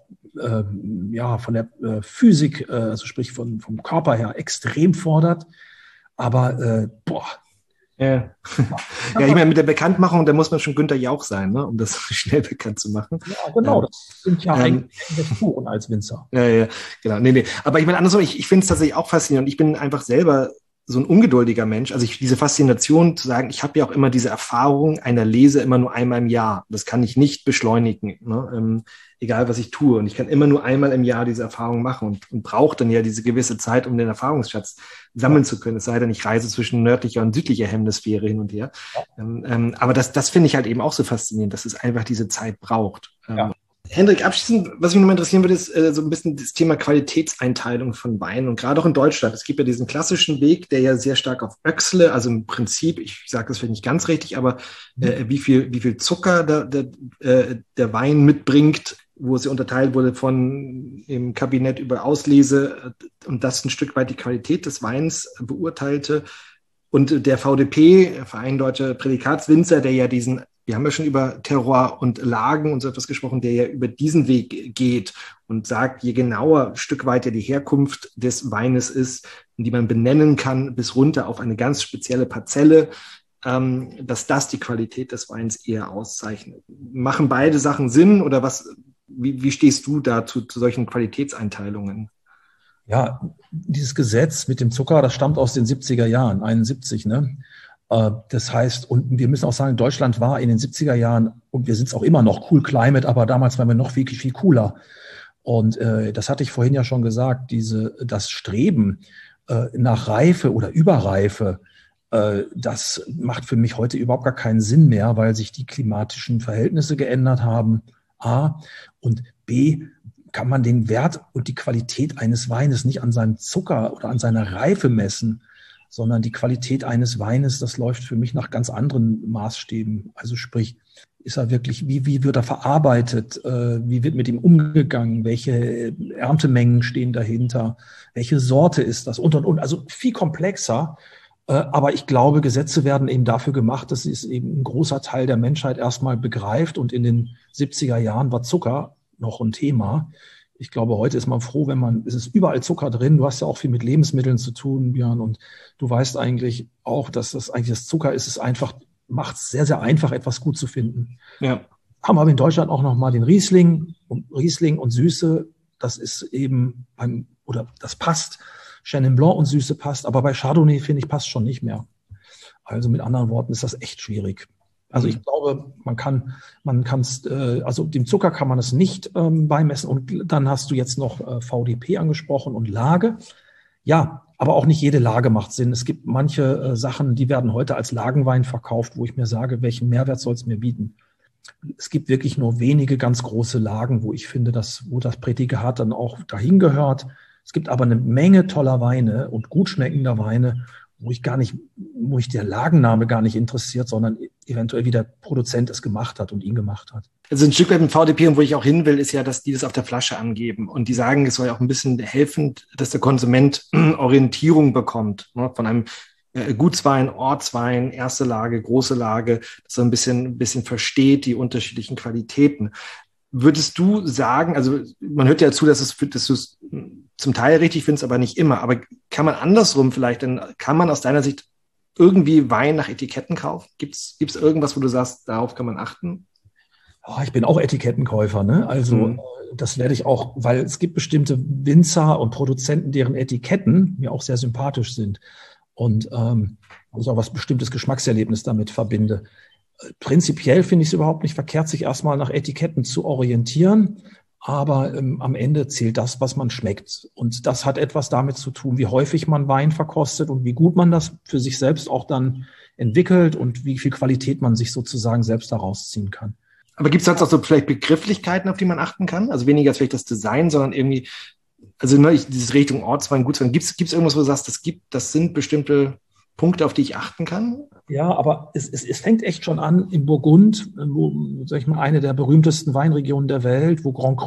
von der Physik, also sprich vom Körper her, extrem fordert. Aber Ja. Ja, ich meine, mit der Bekanntmachung, da muss man schon Günther Jauch sein, ne, um das schnell bekannt zu machen. Ja, genau. Das sind ja eigentlich Investoren als Winzer. Ja, genau. Nee. Aber ich meine, andersrum, ich finde es tatsächlich auch faszinierend. Ich bin einfach selber so ein ungeduldiger Mensch. Also diese Faszination zu sagen, ich habe ja auch immer diese Erfahrung einer Lese immer nur einmal im Jahr. Das kann ich nicht beschleunigen, ne? Egal was ich tue. Und ich kann immer nur einmal im Jahr diese Erfahrung machen und brauche dann ja diese gewisse Zeit, um den Erfahrungsschatz sammeln zu können. Es sei denn, ich reise zwischen nördlicher und südlicher Hemisphäre hin und her. Aber das finde ich halt eben auch so faszinierend, dass es einfach diese Zeit braucht. Hendrik, abschließend, was mich noch mal interessieren würde, ist so ein bisschen das Thema Qualitätseinteilung von Wein und gerade auch in Deutschland. Es gibt ja diesen klassischen Weg, der ja sehr stark auf Öchsle, also im Prinzip, ich sage das vielleicht nicht ganz richtig, aber wie viel Zucker der Wein mitbringt, wo es ja unterteilt wurde von im Kabinett über Auslese und das ein Stück weit die Qualität des Weins beurteilte. Und der VDP, Verein Deutscher Prädikatswinzer, der ja wir haben ja schon über Terroir und Lagen und so etwas gesprochen, der ja über diesen Weg geht und sagt, je genauer ein Stück weiter die Herkunft des Weines ist, die man benennen kann, bis runter auf eine ganz spezielle Parzelle, dass das die Qualität des Weins eher auszeichnet. Machen beide Sachen Sinn oder wie stehst du dazu zu solchen Qualitätseinteilungen? Ja, dieses Gesetz mit dem Zucker, das stammt aus den 70er Jahren, 71, ne? Das heißt, und wir müssen auch sagen, Deutschland war in den 70er Jahren, und wir sind es auch immer noch, cool climate, aber damals waren wir noch viel, viel cooler. Und das hatte ich vorhin ja schon gesagt, das Streben nach Reife oder Überreife, das macht für mich heute überhaupt gar keinen Sinn mehr, weil sich die klimatischen Verhältnisse geändert haben, A, und B, kann man den Wert und die Qualität eines Weines nicht an seinem Zucker oder an seiner Reife messen, sondern die Qualität eines Weines, das läuft für mich nach ganz anderen Maßstäben. Also sprich, ist er wirklich, wie wird er verarbeitet, wie wird mit ihm umgegangen, welche Erntemengen stehen dahinter, welche Sorte ist das und. Also viel komplexer. Aber ich glaube, Gesetze werden eben dafür gemacht, dass es eben ein großer Teil der Menschheit erstmal begreift. Und in den 70er Jahren war Zucker noch ein Thema. Ich glaube, heute ist man froh, es ist überall Zucker drin. Du hast ja auch viel mit Lebensmitteln zu tun, Björn. Und du weißt eigentlich auch, dass das eigentlich das Zucker ist. Macht es sehr, sehr einfach, etwas gut zu finden. Ja. Haben aber in Deutschland auch nochmal den Riesling und Süße. Das ist eben das passt. Chenin Blanc und Süße passt. Aber bei Chardonnay, finde ich, passt schon nicht mehr. Also mit anderen Worten ist das echt schwierig. Also ich glaube, also dem Zucker kann man es nicht beimessen. Und dann hast du jetzt noch VDP angesprochen und Lage. Ja, aber auch nicht jede Lage macht Sinn. Es gibt manche Sachen, die werden heute als Lagenwein verkauft, wo ich mir sage, welchen Mehrwert soll es mir bieten? Es gibt wirklich nur wenige ganz große Lagen, wo ich finde, wo das Prädikat dann auch dahin gehört. Es gibt aber eine Menge toller Weine und gut schmeckender Weine, wo mich der Lagenname gar nicht interessiert, sondern eventuell wie der Produzent es gemacht hat und ihn gemacht hat. Also ein Stück weit mit VDP, und wo ich auch hin will, ist ja, dass die das auf der Flasche angeben. Und die sagen, es soll ja auch ein bisschen helfen, dass der Konsument Orientierung bekommt, ne, von einem Gutswein, Ortswein, erste Lage, große Lage, dass er ein bisschen versteht die unterschiedlichen Qualitäten. Würdest du sagen, also man hört ja zu, dass du es zum Teil richtig findest, aber nicht immer. Aber kann man andersrum vielleicht, denn kann man aus deiner Sicht irgendwie Wein nach Etiketten kaufen? Gibt's irgendwas, wo du sagst, darauf kann man achten? Oh, ich bin auch Etikettenkäufer, ne? Also das werde ich auch, weil es gibt bestimmte Winzer und Produzenten, deren Etiketten mir auch sehr sympathisch sind und ich auch was bestimmtes Geschmackserlebnis damit verbinde. Prinzipiell finde ich es überhaupt nicht verkehrt, sich erstmal nach Etiketten zu orientieren, aber am Ende zählt das, was man schmeckt. Und das hat etwas damit zu tun, wie häufig man Wein verkostet und wie gut man das für sich selbst auch dann entwickelt und wie viel Qualität man sich sozusagen selbst daraus ziehen kann. Aber gibt es sonst auch so vielleicht Begrifflichkeiten, auf die man achten kann? Also weniger als vielleicht das Design, sondern irgendwie, also diese Richtung Ortswein, Gutswein, gibt es irgendwas, wo du sagst, das sind bestimmte Punkte, auf die ich achten kann? Ja, aber es fängt echt schon an in Burgund, wo, sag ich mal, eine der berühmtesten Weinregionen der Welt, wo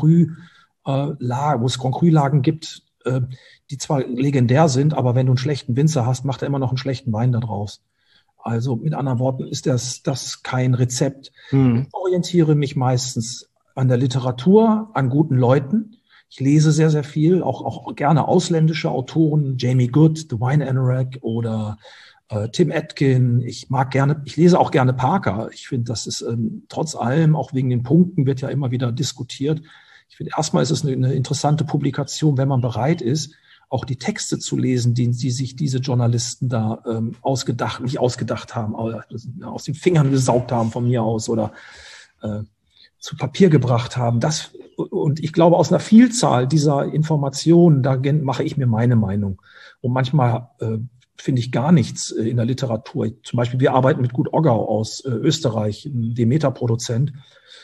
es Grand Cru-Lagen gibt, die zwar legendär sind, aber wenn du einen schlechten Winzer hast, macht er immer noch einen schlechten Wein da draus. Also mit anderen Worten ist das kein Rezept. Ich orientiere mich meistens an der Literatur, an guten Leuten. Ich lese sehr, sehr viel, auch gerne ausländische Autoren, Jamie Goode, The Wine Anorak oder Tim Atkin. Ich lese auch gerne Parker. Ich finde, das ist trotz allem, auch wegen den Punkten, wird ja immer wieder diskutiert. Ich finde, erstmal ist es eine interessante Publikation, wenn man bereit ist, auch die Texte zu lesen, die sich diese Journalisten da nicht ausgedacht haben, aus den Fingern gesaugt haben von mir aus oder zu Papier gebracht haben. Und ich glaube, aus einer Vielzahl dieser Informationen, da mache ich mir meine Meinung. Und manchmal finde ich gar nichts in der Literatur. Zum Beispiel, wir arbeiten mit Gut Oggau aus Österreich, ein Demeter-Produzent.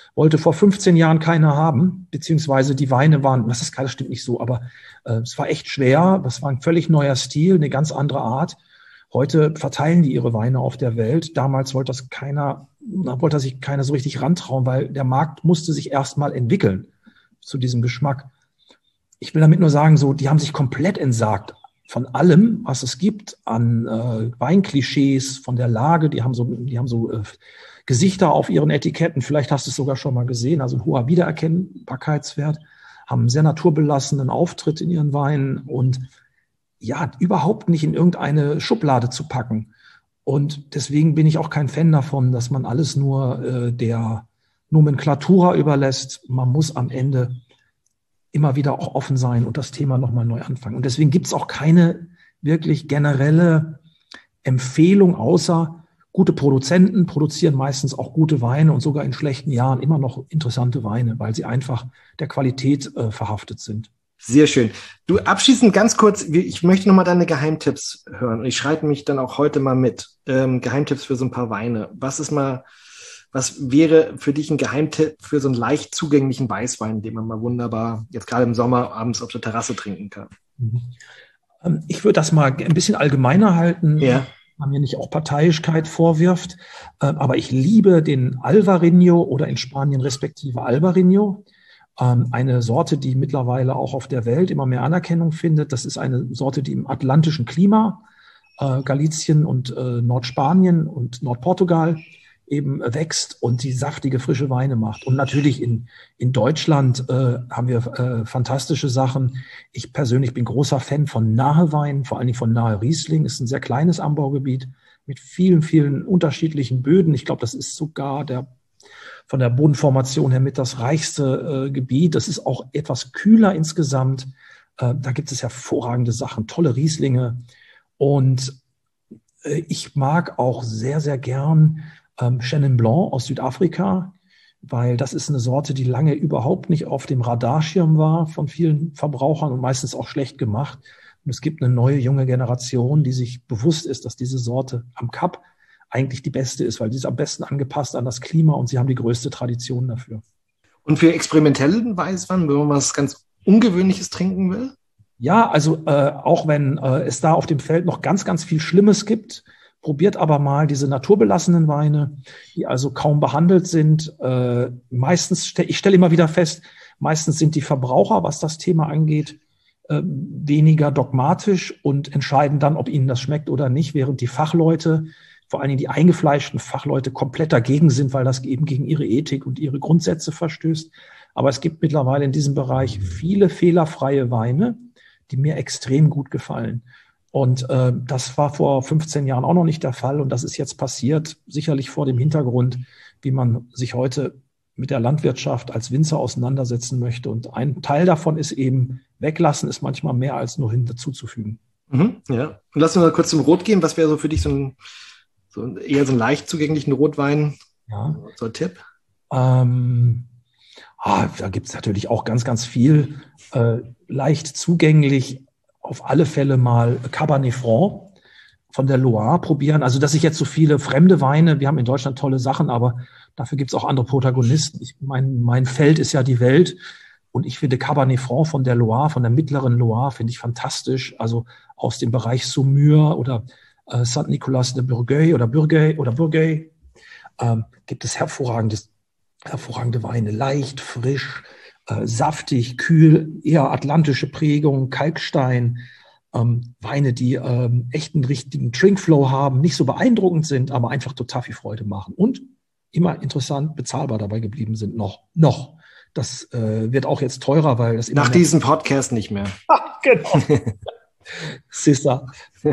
wollte vor 15 Jahren keiner haben, beziehungsweise die Weine waren, das stimmt nicht so, aber es war echt schwer, das war ein völlig neuer Stil, eine ganz andere Art. Heute verteilen die ihre Weine auf der Welt. Damals wollte sich keiner so richtig rantrauen, weil der Markt musste sich erstmal entwickeln zu diesem Geschmack. Ich will damit nur sagen, so, die haben sich komplett entsagt von allem, was es gibt an Weinklischees, von der Lage. Die haben so Gesichter auf ihren Etiketten. Vielleicht hast du es sogar schon mal gesehen. Also ein hoher Wiedererkennbarkeitswert, haben einen sehr naturbelassenen Auftritt in ihren Weinen und ja, überhaupt nicht in irgendeine Schublade zu packen. Und deswegen bin ich auch kein Fan davon, dass man alles nur der Nomenklatura überlässt. Man muss am Ende immer wieder auch offen sein und das Thema nochmal neu anfangen. Und deswegen gibt es auch keine wirklich generelle Empfehlung, außer gute Produzenten produzieren meistens auch gute Weine und sogar in schlechten Jahren immer noch interessante Weine, weil sie einfach der Qualität verhaftet sind. Sehr schön. Du, abschließend ganz kurz, ich möchte nochmal deine Geheimtipps hören. Und ich schreibe mich dann auch heute mal mit. Geheimtipps für so ein paar Weine. Was wäre für dich ein Geheimtipp für so einen leicht zugänglichen Weißwein, den man mal wunderbar jetzt gerade im Sommer abends auf der Terrasse trinken kann? Ich würde das mal ein bisschen allgemeiner halten, ja. Man mir nicht auch Parteiischkeit vorwirft. Aber ich liebe den Alvarinho oder in Spanien respektive Albarino. Eine Sorte, die mittlerweile auch auf der Welt immer mehr Anerkennung findet. Das ist eine Sorte, die im atlantischen Klima, Galicien und Nordspanien und Nordportugal eben wächst und die saftige, frische Weine macht. Und natürlich in Deutschland haben wir fantastische Sachen. Ich persönlich bin großer Fan von Nahe-Wein, vor allen Dingen von Nahe-Riesling. Ist ein sehr kleines Anbaugebiet mit vielen, vielen unterschiedlichen Böden. Ich glaube, das ist sogar von der Bodenformation her mit das reichste Gebiet. Das ist auch etwas kühler insgesamt. Da gibt es hervorragende Sachen, tolle Rieslinge. Und ich mag auch sehr, sehr gern Chenin Blanc aus Südafrika, weil das ist eine Sorte, die lange überhaupt nicht auf dem Radarschirm war von vielen Verbrauchern und meistens auch schlecht gemacht. Und es gibt eine neue, junge Generation, die sich bewusst ist, dass diese Sorte am Kap eigentlich die beste ist, weil sie ist am besten angepasst an das Klima und sie haben die größte Tradition dafür. Und für experimentellen Weißwein, wenn man was ganz Ungewöhnliches trinken will? Ja, also auch wenn es da auf dem Feld noch ganz, ganz viel Schlimmes gibt, probiert aber mal diese naturbelassenen Weine, die also kaum behandelt sind. Ich stelle immer wieder fest, meistens sind die Verbraucher, was das Thema angeht, weniger dogmatisch und entscheiden dann, ob ihnen das schmeckt oder nicht, während die Fachleute, vor allen Dingen die eingefleischten Fachleute, komplett dagegen sind, weil das eben gegen ihre Ethik und ihre Grundsätze verstößt. Aber es gibt mittlerweile in diesem Bereich viele fehlerfreie Weine, die mir extrem gut gefallen. Und das war vor 15 Jahren auch noch nicht der Fall. Und das ist jetzt passiert, sicherlich vor dem Hintergrund, wie man sich heute mit der Landwirtschaft als Winzer auseinandersetzen möchte. Und ein Teil davon ist eben, weglassen ist manchmal mehr als nur hinzuzufügen. Ja. Und lass uns mal kurz zum Rot gehen. Was wäre so für dich eher so einen leicht zugänglichen Rotwein? Ja. So ein Tipp? Da gibt es natürlich auch ganz, ganz viel leicht zugänglich. Auf alle Fälle mal Cabernet Franc von der Loire probieren. Also, dass ich jetzt so viele fremde Weine, wir haben in Deutschland tolle Sachen, aber dafür gibt es auch andere Protagonisten. Mein Feld ist ja die Welt und ich finde Cabernet Franc von der Loire, von der mittleren Loire, finde ich fantastisch. Also aus dem Bereich Saumur oder Saint-Nicolas de Bourgueil oder Bourgueil gibt es hervorragende Weine, leicht, frisch, saftig, kühl, eher atlantische Prägung, Kalkstein, Weine, die echt einen richtigen Drinkflow haben, nicht so beeindruckend sind, aber einfach total viel Freude machen und immer interessant bezahlbar dabei geblieben sind noch. Das wird auch jetzt teurer, weil das immer nach diesem Podcast nicht mehr. Genau. Sissa.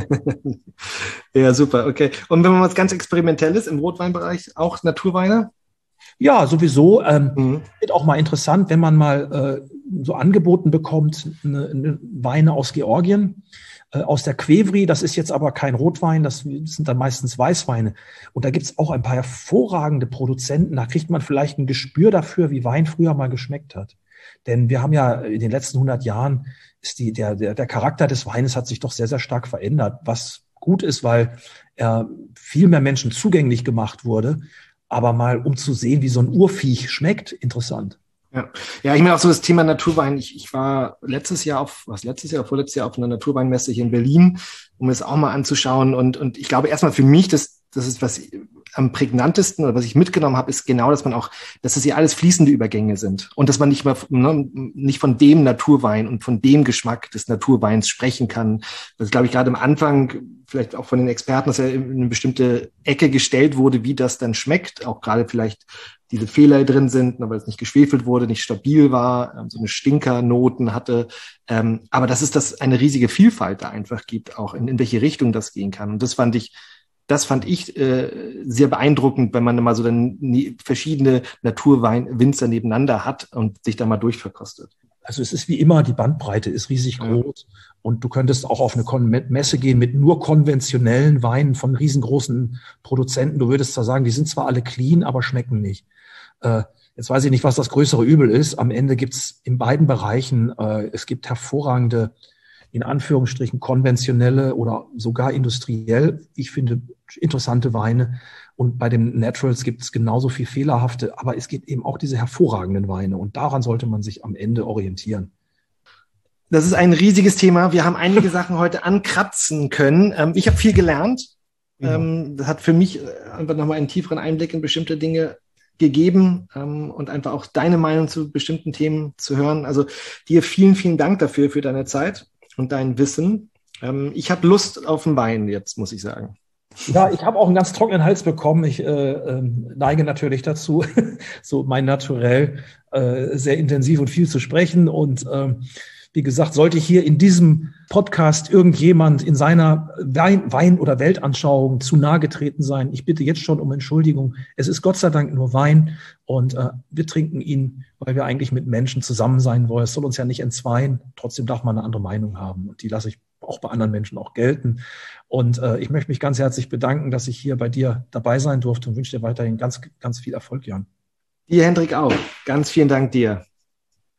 Ja, super, okay. Und wenn man was ganz Experimentelles im Rotweinbereich, auch Naturweine? Ja, sowieso. Wird auch mal interessant, wenn man mal so angeboten bekommt, eine Weine aus Georgien, aus der Qvevri. Das ist jetzt aber kein Rotwein, das sind dann meistens Weißweine. Und da gibt's auch ein paar hervorragende Produzenten. Da kriegt man vielleicht ein Gespür dafür, wie Wein früher mal geschmeckt hat. Denn wir haben ja in den letzten 100 Jahren der Charakter des Weines hat sich doch sehr, sehr stark verändert, was gut ist, weil er viel mehr Menschen zugänglich gemacht wurde. aber mal um zu sehen, wie so ein Urviech schmeckt, interessant. Ja, ich meine auch so das Thema Naturwein. Ich war vorletztes Jahr auf einer Naturweinmesse hier in Berlin, um es auch mal anzuschauen. Und ich glaube erstmal für mich, das ist was am prägnantesten oder was ich mitgenommen habe, ist genau, dass das hier alles fließende Übergänge sind und dass man nicht von dem Naturwein und von dem Geschmack des Naturweins sprechen kann. Das glaube ich gerade am Anfang vielleicht auch von den Experten, dass er in eine bestimmte Ecke gestellt wurde, wie das dann schmeckt, auch gerade vielleicht diese Fehler drin sind, weil es nicht geschwefelt wurde, nicht stabil war, so eine Stinkernoten hatte. Aber dass es das eine riesige Vielfalt da einfach gibt, auch in welche Richtung das gehen kann. Und das fand ich sehr beeindruckend, wenn man mal so dann verschiedene Naturweinwinzer nebeneinander hat und sich da mal durchverkostet. Also es ist wie immer, die Bandbreite ist riesig groß und du könntest auch auf eine Messe gehen mit nur konventionellen Weinen von riesengroßen Produzenten. Du würdest zwar sagen, die sind zwar alle clean, aber schmecken nicht. Jetzt weiß ich nicht, was das größere Übel ist. Am Ende gibt's in beiden Bereichen, es gibt hervorragende, in Anführungsstrichen konventionelle oder sogar industriell, ich finde, interessante Weine. Und bei den Naturals gibt es genauso viel fehlerhafte, aber es gibt eben auch diese hervorragenden Weine. Und daran sollte man sich am Ende orientieren. Das ist ein riesiges Thema. Wir haben einige Sachen heute ankratzen können. Ich habe viel gelernt. Das hat für mich einfach nochmal einen tieferen Einblick in bestimmte Dinge gegeben und einfach auch deine Meinung zu bestimmten Themen zu hören. Also dir vielen, vielen Dank dafür, für deine Zeit und dein Wissen. Ich habe Lust auf einen Wein jetzt, muss ich sagen. Ja, ich habe auch einen ganz trockenen Hals bekommen. Ich neige natürlich dazu, so mein Naturell, sehr intensiv und viel zu sprechen. Und wie gesagt, sollte hier in diesem Podcast irgendjemand in seiner Wein- oder Weltanschauung zu nahe getreten sein, ich bitte jetzt schon um Entschuldigung. Es ist Gott sei Dank nur Wein und wir trinken ihn, weil wir eigentlich mit Menschen zusammen sein wollen. Es soll uns ja nicht entzweien. Trotzdem darf man eine andere Meinung haben und die lasse ich auch bei anderen Menschen auch gelten. Und ich möchte mich ganz herzlich bedanken, dass ich hier bei dir dabei sein durfte und wünsche dir weiterhin ganz, ganz viel Erfolg, Jan. Dir, Hendrik, auch. Ganz vielen Dank dir.